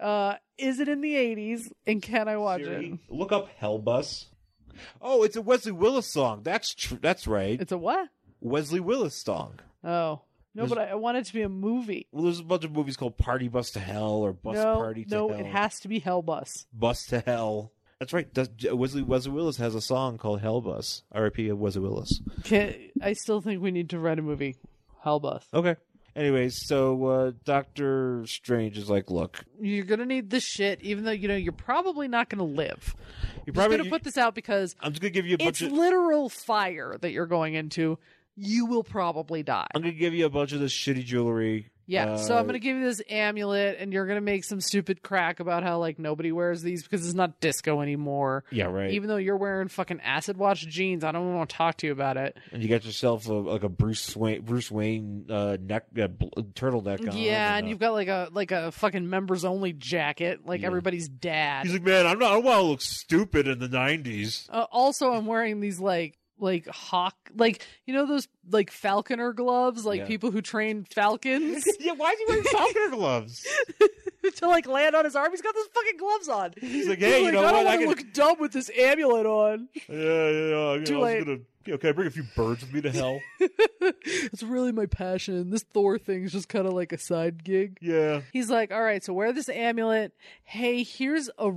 Is it in the 80s? And can I watch Siri, it? Look up Hell Bus. Oh, it's a Wesley Willis song. That's right. It's a what? Wesley Willis song. Oh. No, but I want it to be a movie. Well, there's a bunch of movies called Party Bus to Hell or Bus Party to Hell. No, it has to be Hell Bus. Bus to Hell. That's right. Wesley Willis has a song called Hell Bus. R.I.P. Wesley Willis. I still think we need to write a movie. Hell Bus. Okay. Anyways, so Doctor Strange is like, look. You're going to need this shit, even though, you're probably not going to live. I'm just going to put this out because I'm just going to give you a bunch of... It's literal fire that you're going into. You will probably die. I'm going to give you a bunch of this shitty jewelry. Yeah, so I'm going to give you this amulet, and you're going to make some stupid crack about how, like, nobody wears these because it's not disco anymore. Yeah, right. Even though you're wearing fucking acid wash jeans, I don't want to talk to you about it. And you got yourself a Bruce Wayne neck turtleneck on. Yeah, and you've got like a fucking members only jacket, like everybody's dad. He's like, man, I don't want to look stupid in the 90s. Also, I'm wearing these like hawk, like, those like falconer gloves, like people who train falcons. Yeah, why is he wearing falconer gloves? To like land on his arm. He's got those fucking gloves on. He's like, hey, I don't want to look dumb with this amulet on. Yeah. Can I bring a few birds with me to hell? It's really my passion. This Thor thing's just kind of like a side gig. Yeah. He's like, all right, so wear this amulet. Hey, here's a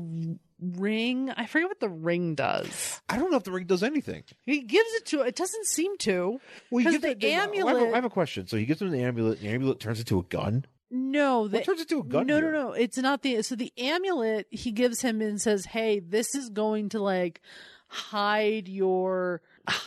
ring. I forget what the ring does. I don't know if the ring does anything. He gives it to. It doesn't seem to. Well, because the amulet. I have a question. So he gives him the amulet. The amulet turns into a gun. No, what turns into a gun? No. It's not the. So the amulet he gives him and says, "Hey, this is going to like hide you."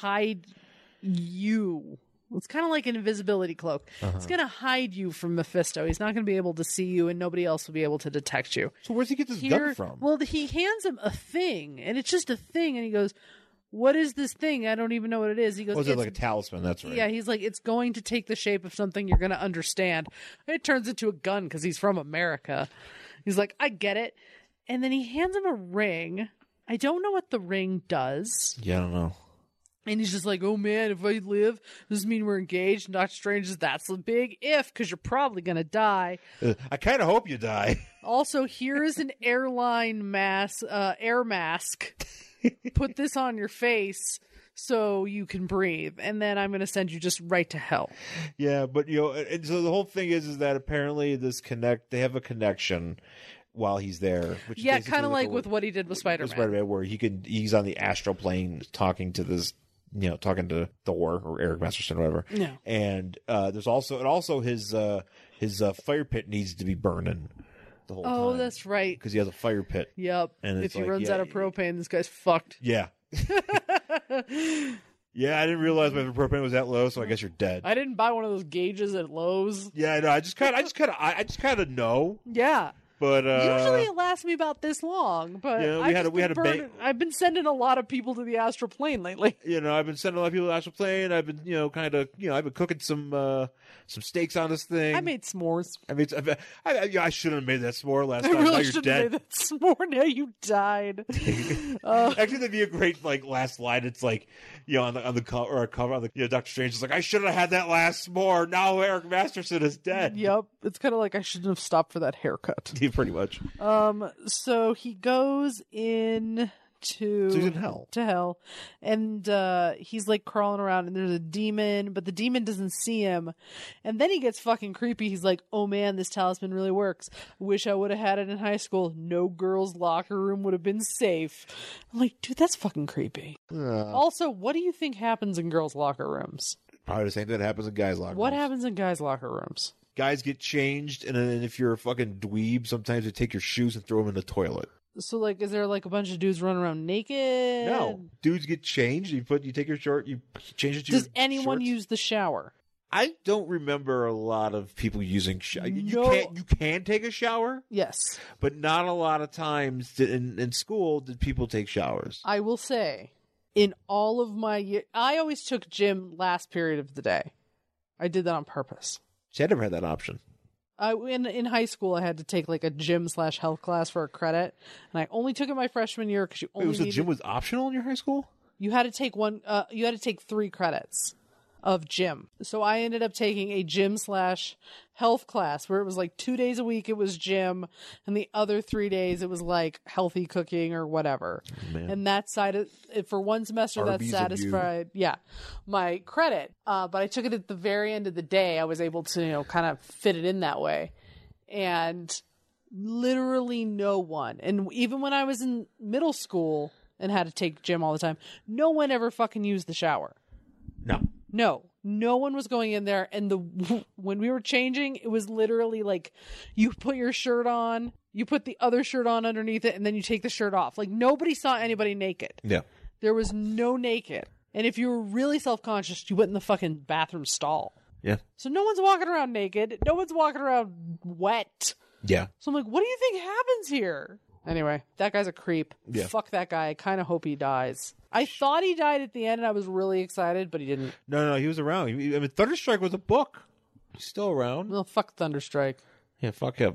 It's kind of like an invisibility cloak. It's going to hide you from Mephisto. He's not going to be able to see you, and nobody else will be able to detect you. So where's he get this gun from? Well, he hands him a thing, and it's just a thing, and he goes, what is this thing? I don't even know what it is. He goes, was it like a talisman? That's right. Yeah, he's like, it's going to take the shape of something you're going to understand. And it turns into a gun because he's from America. He's like, I get it. And then he hands him a ring. I don't know what the ring does. Yeah, I don't know. And he's just like, oh man, if I live, does this mean we're engaged? And Doctor Strange says, that's a big if, because you're probably going to die. I kind of hope you die. Also, here is an airline air mask. Put this on your face so you can breathe. And then I'm going to send you just right to hell. Yeah, but, and so the whole thing is that apparently they have a connection while he's there. Which is kind of like with what he did with Spider-Man. Where he's on the astral plane talking to this, talking to Thor or Eric Masterson or whatever. Yeah. And there's also his fire pit needs to be burning the whole time. Oh, that's right. Because he has a fire pit. Yep. And if he runs out of propane, this guy's fucked. Yeah. Yeah, I didn't realize my propane was that low, so I guess you're dead. I didn't buy one of those gauges at Lowe's. Yeah, no, I just kind of know. Yeah. But usually it lasts me about this long. But I've been sending a lot of people to the astral plane lately. I've been sending a lot of people to the astral plane. I've been, I've been cooking some steaks on this thing. I made s'mores. I shouldn't have made that s'more last time. I really now shouldn't you're have made that s'more. Now you died. Actually, that'd be a great last line. It's like, on the cover on the Doctor Strange is like, I should have had that last s'more. Now Eric Masterson is dead. Yep, it's kind of like I shouldn't have stopped for that haircut. Pretty much. So he goes in to So he's in hell. To hell. And he's like crawling around and there's a demon, but the demon doesn't see him. And then he gets fucking creepy. He's like, oh man, this talisman really works. Wish I would have had it in high school. No girls' locker room would have been safe. I'm like, dude, that's fucking creepy. Also, what do you think happens in girls' locker rooms? Probably the same thing that happens in guys' locker rooms. What happens in guys' locker rooms? Guys get changed, and then if you're a fucking dweeb, sometimes they take your shoes and throw them in the toilet. So, like, is there like a bunch of dudes running around naked? No, dudes get changed. You take your shirt, you change it to. Does your anyone shorts. use the shower? I don't remember a lot of people using shower. No. You can take a shower, Yes. but not a lot of times in school did people take showers. I will say, in all of my I always took gym last period of the day. I did that on purpose. See, I never had that option. In high school, I had to take like a gym/health class for a credit, and I only took it my freshman year because The gym was optional in your high school? You had to take one. You had to take 3 credits of gym. So I ended up taking a gym/health class where it was like 2 days a week it was gym, and the other 3 days it was like healthy cooking or whatever. And that side of for one semester that satisfied my credit. But I took it at the very end of the day. I was able to kind of fit it in that way, and literally no one. And even when I was in middle school and had to take gym all the time, no one ever fucking used the shower. No one was going in there, and when we were changing, it was literally like you put your shirt on, you put the other shirt on underneath it, and then you take the shirt off. Like nobody saw anybody naked. Yeah. There was no naked. And if you were really self-conscious, you went in the fucking bathroom stall. Yeah. So no one's walking around naked. No one's walking around wet. Yeah. So I'm like, what do you think happens here? Anyway, that guy's a creep. Yeah. Fuck that guy. I kind of hope he dies. I thought he died at the end, and I was really excited, but he didn't. No, he was around. I mean, Thunderstrike was a book. He's still around. Well, fuck Thunderstrike. Yeah, fuck him.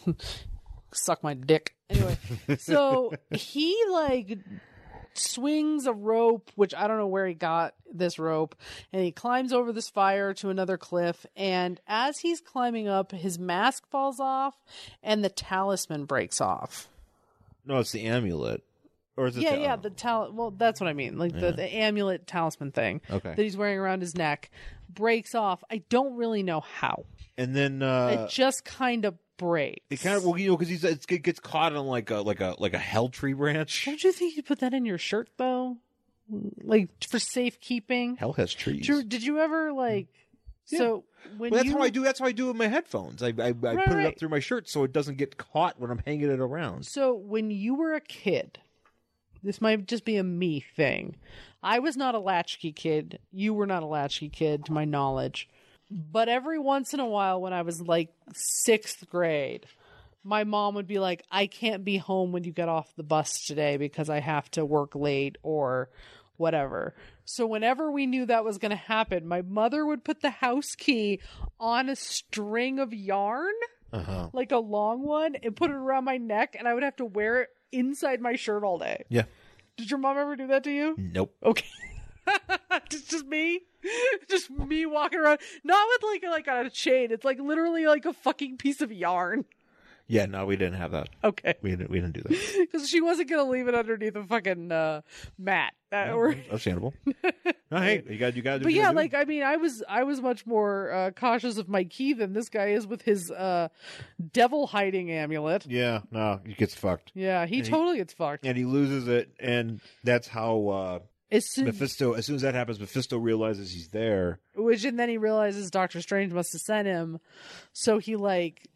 Suck my dick. Anyway, so he like swings a rope, which I don't know where he got this rope, and he climbs over this fire to another cliff, and as he's climbing up, his mask falls off, and the talisman breaks off. No, it's the amulet. Or is it well, that's what I mean. Like the amulet talisman thing that he's wearing around his neck breaks off. I don't really know how. And then it just kind of breaks. It kind of because it gets caught on like a hell tree branch. Don't you think you put that in your shirt though, like for safekeeping? Hell has trees. Did you ever like? Yeah. So when that's how I do. That's how I do with my headphones. I put it up through my shirt so it doesn't get caught when I'm hanging it around. So when you were a kid. This might just be a me thing. I was not a latchkey kid. You were not a latchkey kid, to my knowledge. But every once in a while, when I was like 6th grade, my mom would be like, I can't be home when you get off the bus today because I have to work late or whatever. So whenever we knew that was going to happen, my mother would put the house key on a string of yarn, like a long one, and put it around my neck, and I would have to wear it inside my shirt all day. Yeah. Did your mom ever do that to you? Nope. Okay. just me? Just me walking around. Not with like a chain. It's like literally like a fucking piece of yarn. Yeah, no, we didn't have that. Okay. We didn't do that. Because she wasn't going to leave it underneath a fucking mat. Understandable. No, hey, you got to do. But yeah, like, I mean, I was much more cautious of my key than this guy is with his devil hiding amulet. Yeah, no, he gets fucked. Yeah, he totally gets fucked. And he loses it, and that's how Mephisto, as soon as that happens, Mephisto realizes he's there. And then he realizes Doctor Strange must have sent him. So he, like...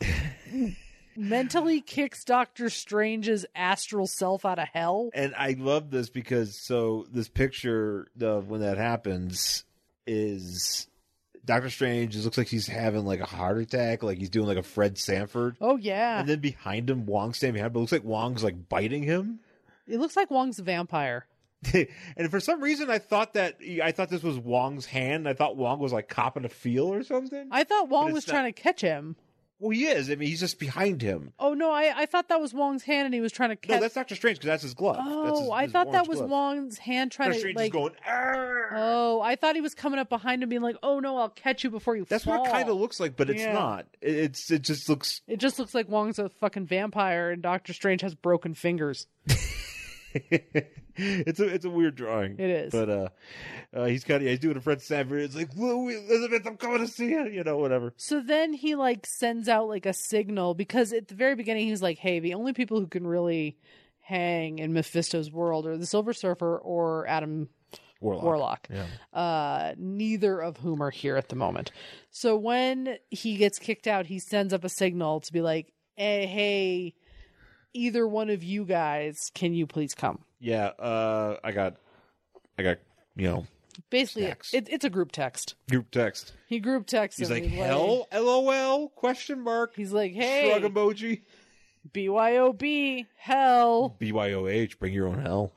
mentally kicks Doctor Strange's astral self out of hell. And I love this because this picture of when that happens is Doctor Strange. It looks like he's having like a heart attack, like he's doing like a Fred Sanford. Oh yeah. And then behind him, Wong's standing behind him, but it looks like Wong's like biting him. It looks like Wong's a vampire. And for some reason, I thought this was Wong's hand. I thought Wong was like copping a feel or something. I thought Wong was trying to catch him. Well, he is. I mean, he's just behind him. Oh, no, I thought that was Wong's hand and he was trying to catch... No, that's Doctor Strange because that's his glove. Oh, I thought that was Wong's hand trying Doctor Strange is going, Arr! Oh, I thought he was coming up behind him being like, oh, no, I'll catch you before you fall. That's what it kind of looks like, but it's not. It just looks... It just looks like Wong's a fucking vampire and Doctor Strange has broken fingers. It's a weird drawing. It is. But he's doing a Fred Savage. It's like, Elizabeth, I'm coming to see you. You know, whatever. So then he like sends out like a signal, because at the very beginning he's like, hey, the only people who can really hang in Mephisto's world are the Silver Surfer or Adam Warlock. Yeah. Neither of whom are here at the moment. So when he gets kicked out, he sends up a signal to be like, hey, either one of you guys, can you please come? Yeah. I got basically it's a group text. Group text. He group texts. He's like, hell, LOL, question mark. He's like, hey, shrug emoji. BYOB, hell. BYOH, bring your own hell.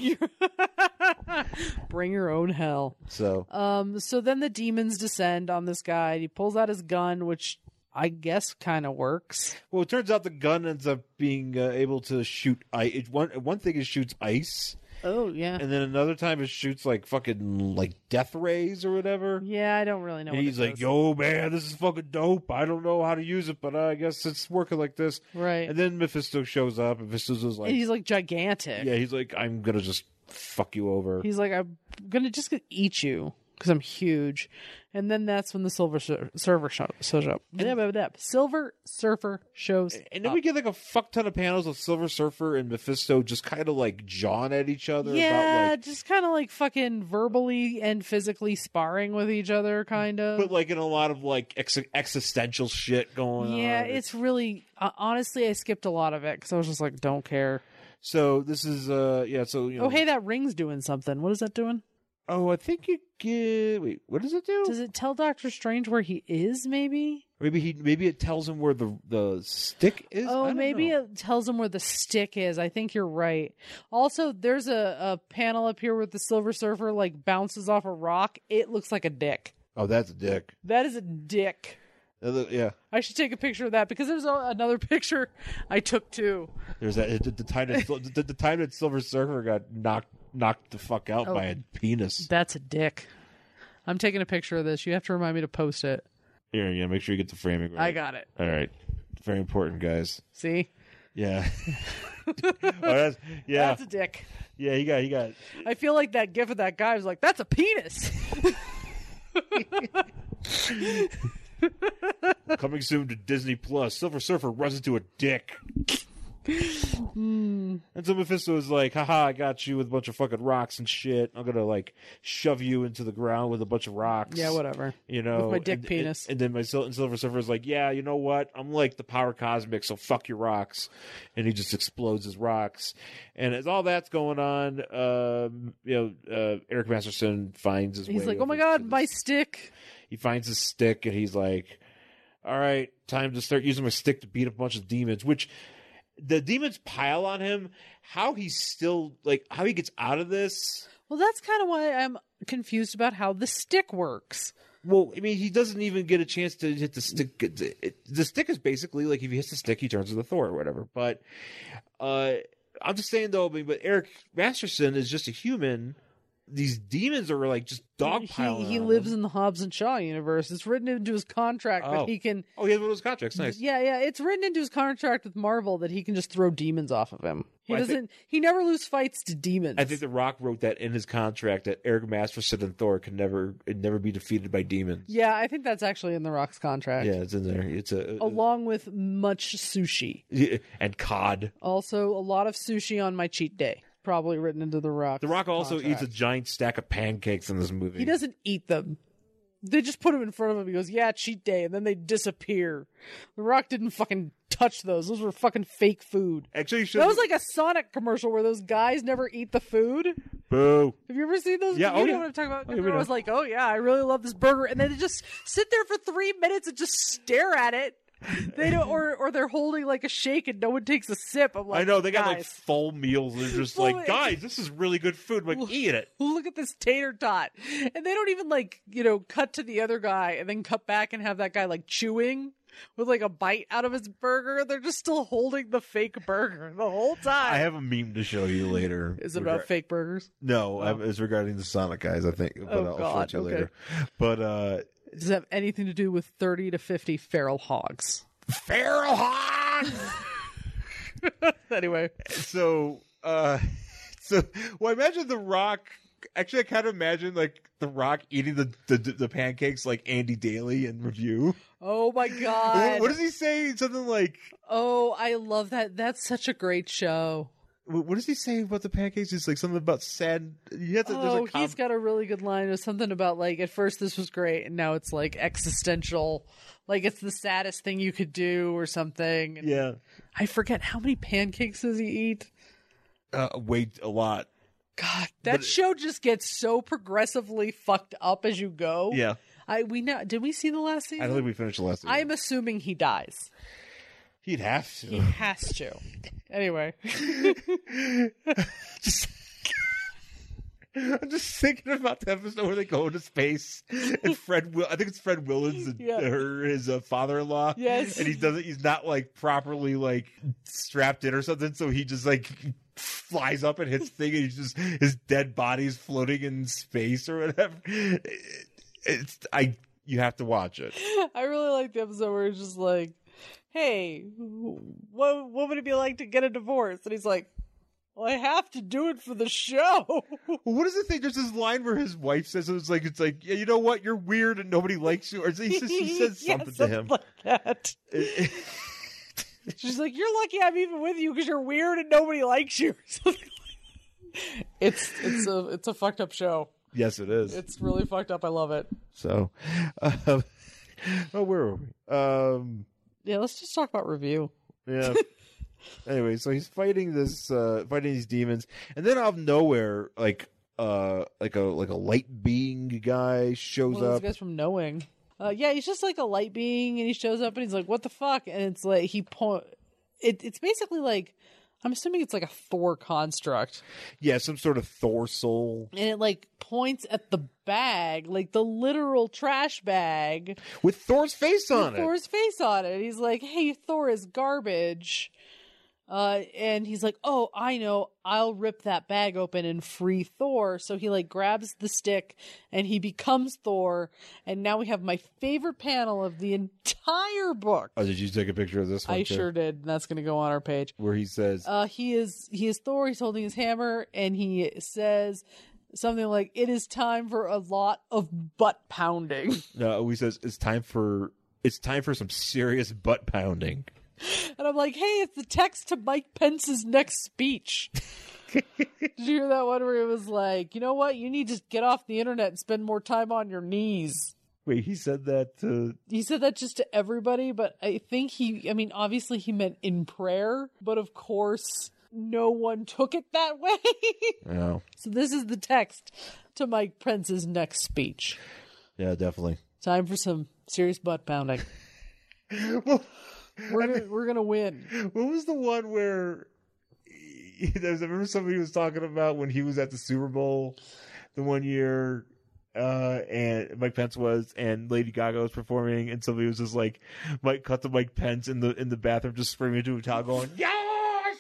Bring your own hell. So then the demons descend on this guy. He pulls out his gun, which I guess kind of works. Well, it turns out the gun ends up being able to shoot ice. One thing it shoots ice. Oh, yeah. And then another time it shoots like fucking like death rays or whatever. Yeah, I don't really know. And he's like, yo, man, this is fucking dope. I don't know how to use it, but I guess it's working like this. Right. And then Mephisto shows up. And Mephisto's just like... And he's like gigantic. Yeah, he's like, I'm going to just fuck you over. He's like, I'm going to just eat you because I'm huge. And then that's when the Silver Surfer shows up. Silver Surfer shows up. And then we get like a fuck ton of panels of Silver Surfer and Mephisto just kind of like jawing at each other. Yeah, about, like, just kind of like fucking verbally and physically sparring with each other, kind of. But like in a lot of like existential shit going on. Yeah, it's really... honestly, I skipped a lot of it because I was just like, don't care. So this is, so... You know, oh, hey, that ring's doing something. What is that doing? Oh, I think you get... Wait, what does it do? Does it tell Doctor Strange where he is, maybe? Maybe it tells him where the stick is? Oh, maybe it tells him where the stick is. I think you're right. Also, there's a panel up here where the Silver Surfer, like, bounces off a rock. It looks like a dick. Oh, that's a dick. That is a dick. Yeah. I should take a picture of that, because there's another picture I took, too. There's that... The time that Silver Surfer got knocked the fuck out by a penis. That's a dick. I'm taking a picture of this. You have to remind me to post it. Here, yeah, make sure you get the framing right. I got it. All right. Very important, guys. See? Yeah. That's a dick. Yeah, he got it. I feel like that gif of that guy was like, that's a penis. Coming soon to Disney Plus. Silver Surfer runs into a dick. And so Mephisto is like, haha, I got you with a bunch of fucking rocks and shit. I'm gonna like shove you into the ground with a bunch of rocks. Yeah, whatever. You know, with my dick penis. And then Silver Surfer is like, yeah, you know what? I'm like the power cosmic, so fuck your rocks. And he just explodes his rocks. And as all that's going on, Eric Masterson finds his way. He's like, oh my god, my stick. He finds his stick and he's like, all right, time to start using my stick to beat up a bunch of demons, which the demons pile on him. How he gets out of this? Well, that's kind of why I'm confused about how the stick works. Well, I mean, he doesn't even get a chance to hit the stick. The stick is basically like if he hits the stick, he turns into Thor or whatever. But I'm just saying though, but Eric Masterson is just a human. These demons are like just dogpiling. He lives in the Hobbs and Shaw universe. It's written into his contract that he can. Oh, he has one of those contracts. Nice. Yeah. It's written into his contract with Marvel that he can just throw demons off of him. He never lose fights to demons. I think The Rock wrote that in his contract that Eric Masterson and Thor could never be defeated by demons. Yeah, I think that's actually in The Rock's contract. Yeah, it's in there. It's along with much sushi and cod. Also, a lot of sushi on my cheat day. Probably written into The Rock. The Rock also eats a giant stack of pancakes in this movie. He doesn't eat them. They just put them in front of him. He goes, yeah, cheat day. And then they disappear. The Rock didn't fucking touch those. Those were fucking fake food. Actually, that was like a Sonic commercial where those guys never eat the food. Boo. Have you ever seen those? Yeah. You know what I'm talking about? I was like, oh yeah, I really love this burger. And then they just sit there for 3 minutes and just stare at it. They don't, or they're holding like a shake and no one takes a sip. I'm like, I know they got guys, like full meals. They're just like, guys, this is really good food. I'm like, eat it. Look at this tater tot, and they don't even like cut to the other guy and then cut back and have that guy like chewing with like a bite out of his burger. They're just still holding the fake burger the whole time. I have a meme to show you later. Is it about fake burgers? No, it's regarding the Sonic guys. I think, but I'll show it to you later. But does it have anything to do with 30 to 50 feral hogs? Feral hogs! Anyway. So, So, well, imagine The Rock. Actually, I kind of imagine like The Rock eating the pancakes like Andy Daly in Review. Oh my God! What does he say? Something like, "Oh, I love that. That's such a great show." What does he say about the pancakes? It's like something about sad. He's got a really good line. It was something about like at first this was great and now it's like existential. Like it's the saddest thing you could do or something. And yeah. I forget how many pancakes does he eat? Wait, a lot. God, that show just gets so progressively fucked up as you go. Yeah. Did we see the last season? I don't think we finished the last season. I'm assuming he dies. He'd have to. He has to. Anyway. I'm just thinking about the episode where they go into space and I think it's Fred Willens and his father-in-law. Yes. And he's not like properly like strapped in or something. So he just like flies up and hits thing and his dead body's floating in space or whatever. You have to watch it. I really like the episode where it's just like, hey, what would it be like to get a divorce? And he's like, well, I have to do it for the show. Well, what is the thing? There's this line where his wife says it's like, yeah, you know what? You're weird and nobody likes you. Or he says something to him like that. She's like, you're lucky I'm even with you because you're weird and nobody likes you. It's a fucked up show. Yes, it is. It's really fucked up. I love it. So, where were we? Yeah, let's just talk about Review. Yeah. Anyway, so he's fighting these demons, and then out of nowhere, like a light being guy shows up. This guy's from Knowing. Yeah, he's just like a light being, and he shows up, and he's like, "What the fuck?" And it's like it's basically like, I'm assuming it's like a Thor construct. Yeah, some sort of Thor soul. And it like points at the bag, like the literal trash bag with Thor's face on it. Thor's face on it. He's like, "Hey, Thor is garbage." And he's like, "Oh, I know. I'll rip that bag open and free Thor." So he like grabs the stick and he becomes Thor. And now we have my favorite panel of the entire book. Oh, did you take a picture of this one? I sure did. And that's going to go on our page. Where he says, he is Thor. He's holding his hammer and he says something like, "It is time for a lot of butt pounding." No, he says it's time for some serious butt pounding. And I'm like, hey, it's the text to Mike Pence's next speech. Did you hear that one where it was like, you know what? You need to get off the internet and spend more time on your knees. Wait, he said that to... He said that just to everybody, but I think obviously he meant in prayer, but of course no one took it that way. No. So this is the text to Mike Pence's next speech. Yeah, definitely. Time for some serious butt pounding. Well... We're gonna win. What was the one where I remember somebody was talking about when he was at the Super Bowl the one year, and Mike Pence was, and Lady Gaga was performing, and somebody was just like, cut to Mike Pence in the bathroom, just screaming into a towel, going, "Yes,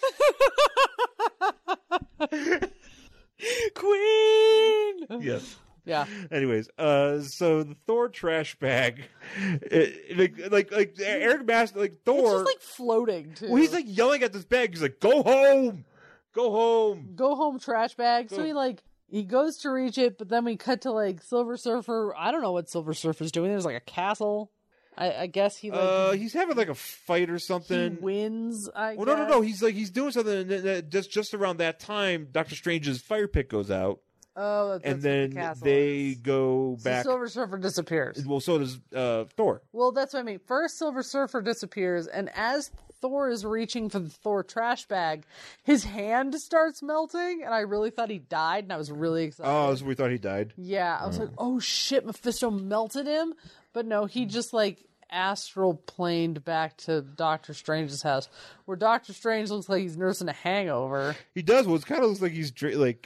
Queen!" Yes. Yeah. Anyways, so the Thor trash bag, like Eric Master, like Thor, it's just like floating too. Well, he's like yelling at this bag. He's like, "Go home, go home, go home, trash bag." So he goes to reach it, but then we cut to like Silver Surfer. I don't know what Silver Surfer's doing. There's like a castle. I guess he's having like a fight or something. He wins. No. He's doing something. And just around that time, Doctor Strange's fire pit goes out. Oh, and then they go back. So Silver Surfer disappears. Well, so does Thor. Well, that's what I mean. First, Silver Surfer disappears, and as Thor is reaching for the Thor trash bag, his hand starts melting, and I really thought he died, and I was really excited. Oh, so we thought he died? Yeah, I was like, oh shit, Mephisto melted him? But no, he just like astral planed back to Doctor Strange's house, where Doctor Strange looks like he's nursing a hangover. He does. Well, it kind of looks like he's like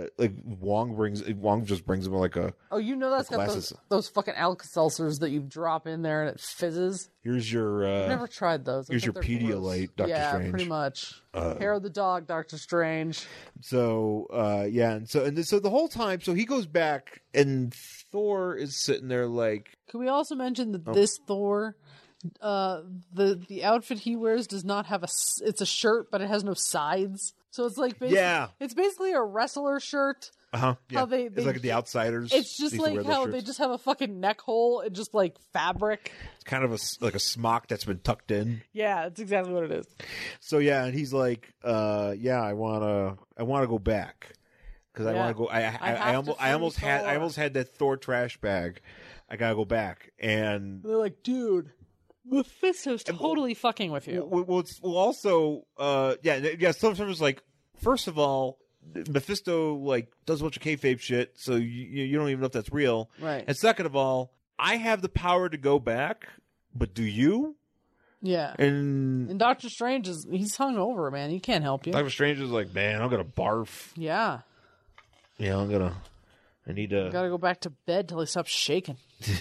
Wong just brings him like a. Oh, you know that's got those fucking Alka-Seltzers that you drop in there and it fizzes. Here's your. I've never tried those. Here's your Pedialyte, Doctor Strange. Yeah, pretty much. Hair of the dog, Doctor Strange. So and so the whole time, so he goes back and Thor is sitting there like. Can we also mention that this Thor, the outfit he wears does not have it's a shirt, but it has no sides. So it's like it's basically a wrestler shirt. Yeah. How they it's like the Outsiders. It's just like how they just have a fucking neck hole and just like fabric. It's kind of like a smock that's been tucked in. Yeah, that's exactly what it is. So yeah, and he's like, I wanna go back because I wanna go. I almost had that Thor trash bag. I gotta go back, and they're like, dude, Mephisto's totally fucking with you. Also, Sometimes like, first of all, Mephisto like does a bunch of kayfabe shit, so you don't even know if that's real. Right. And second of all, I have the power to go back, but do you? Yeah. And Doctor Strange he's hungover, man. He can't help you. Doctor Strange is like, man, I'm gonna barf. Yeah. Yeah, I need to. Gotta go back to bed till he stops shaking.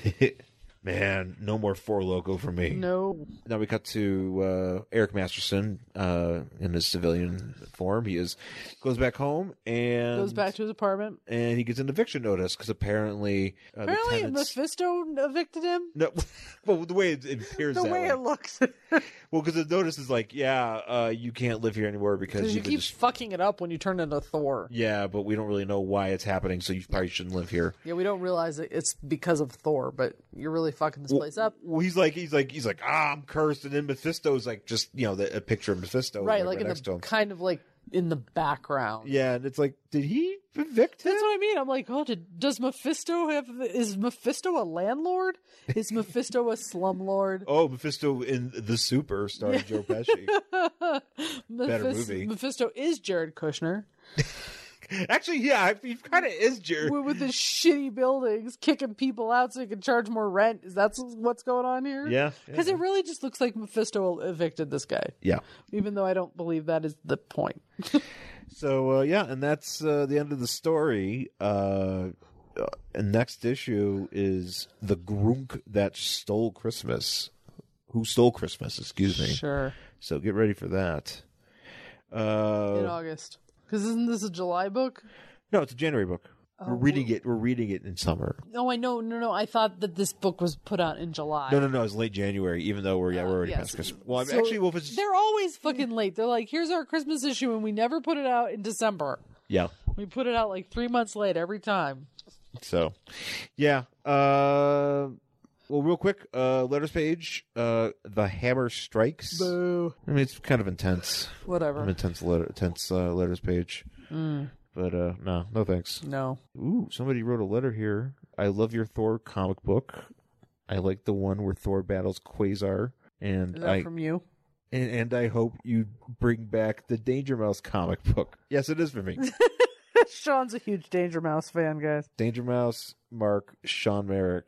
Man, no more Four Loko for me. No. Now we cut to Eric Masterson in his civilian form. He goes back home and goes back to his apartment, and he gets an eviction notice because apparently Mephisto evicted him. No, well, the way it appears, the way it looks. Well, because the notice is like, you can't live here anymore because you keep fucking it up when you turn into Thor. Yeah, but we don't really know why it's happening, so you probably shouldn't live here. Yeah, we don't realize it's because of Thor, but you're really fucking this place up. Well, he's like, I'm cursed, and then Mephisto's like, just a picture of Mephisto, right? Like in the kind of like in the background. Yeah, and it's like, did he evict him? That's what I mean. I'm like, does Mephisto is Mephisto a landlord? Is Mephisto a slumlord? Oh, Mephisto in The Super, starring Joe Pesci. Better movie. Mephisto is Jared Kushner. Actually, yeah, he kind of is Jared. With his shitty buildings, kicking people out so he can charge more rent. Is that what's going on here? Yeah. Because it really just looks like Mephisto evicted this guy. Yeah. Even though I don't believe that is the point. So, and that's the end of the story. And next issue is The Grunk That Stole Christmas. Who Stole Christmas, excuse me. Sure. So get ready for that. In August. Because isn't this a July book? No, it's a January book. We're reading it in summer. No, I know. No. I thought that this book was put out in July. No. It's late January, even though we're already past Christmas. Well, if it's... They're always fucking late. They're like, here's our Christmas issue, and we never put it out in December. Yeah. We put it out like 3 months late every time. So, yeah. Well, real quick, letters page. The Hammer Strikes. Boo. I mean, it's kind of intense. Whatever. Intense letters page. But no thanks. No. Ooh, somebody wrote a letter here. I love your Thor comic book. I like the one where Thor battles Quasar. And is that from you? And I hope you bring back the Danger Mouse comic book. Yes, it is for me. Sean's a huge Danger Mouse fan, guys. Danger Mouse, Mark, Sean Merrick.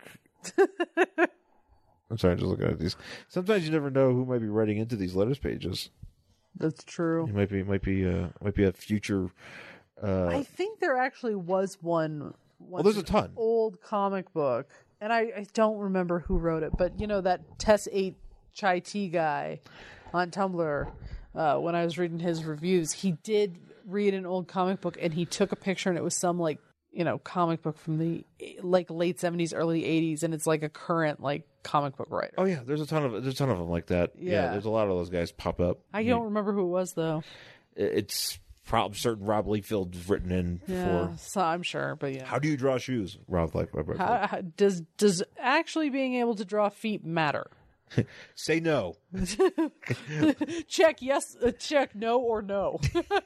I'm sorry, I'm just looking at these. Sometimes you never know who might be writing into these letters pages. That's true. It might be a future. I think there actually was one. Well, there's a ton. Old comic book, and I don't remember who wrote it, but that Tess 8 Chai Tea guy on Tumblr. When I was reading his reviews, he did read an old comic book, and he took a picture, and it was some comic book from the late 70s, early 80s, and it's like a current comic book writer. Oh yeah, there's a ton of them like that. Yeah, there's a lot of those guys pop up. I don't remember who it was though. It's probably certain Rob Liefeld's written in for. So I'm sure, but yeah. How do you draw shoes, Rob Liefeld? How, does actually being able to draw feet matter? Say no. Check yes, check no or no.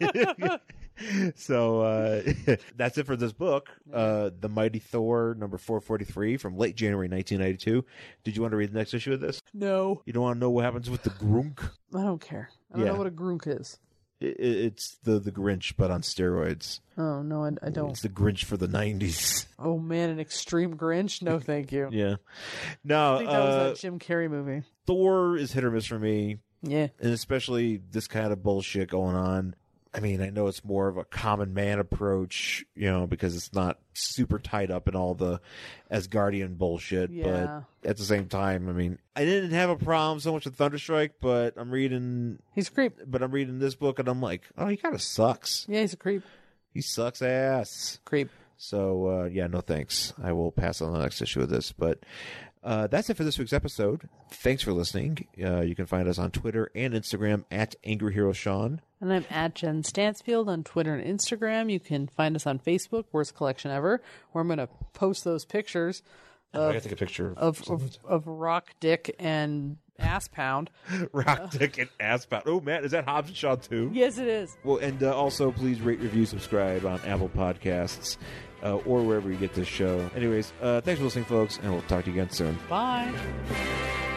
So that's it for this book. The Mighty Thor, number 443 from late January 1992. Did you want to read the next issue of this? No. You don't want to know what happens with the Grunk? I don't care. I don't know what a Grunk is. It's the Grinch, but on steroids. Oh, no, I don't. It's the Grinch for the 90s. Oh, man, an extreme Grinch? No, thank you. Yeah. No, I think that was that Jim Carrey movie. Thor is hit or miss for me. Yeah. And especially this kind of bullshit going on. I mean, I know it's more of a common man approach, because it's not super tied up in all the Asgardian bullshit. Yeah. But at the same time, I mean, I didn't have a problem so much with Thunderstrike, but I'm reading... He's a creep. But I'm reading this book, and I'm like, oh, he kind of sucks. Yeah, he's a creep. He sucks ass. Creep. So, no thanks. I will pass on the next issue of this. But That's it for this week's episode. Thanks for listening. You can find us on Twitter and Instagram at Angry Hero Sean. And I'm at Jen Stansfield on Twitter and Instagram. You can find us on Facebook, Worst Collection Ever, where I'm going to post those pictures I gotta take a picture of Rock, Dick, and Ass Pound. Rock, Dick, and Ass Pound. Oh, Matt, is that Hobbs and Shaw too? Yes, it is. Well, and also please rate, review, subscribe on Apple Podcasts or wherever you get this show. Anyways, thanks for listening, folks, and we'll talk to you again soon. Bye.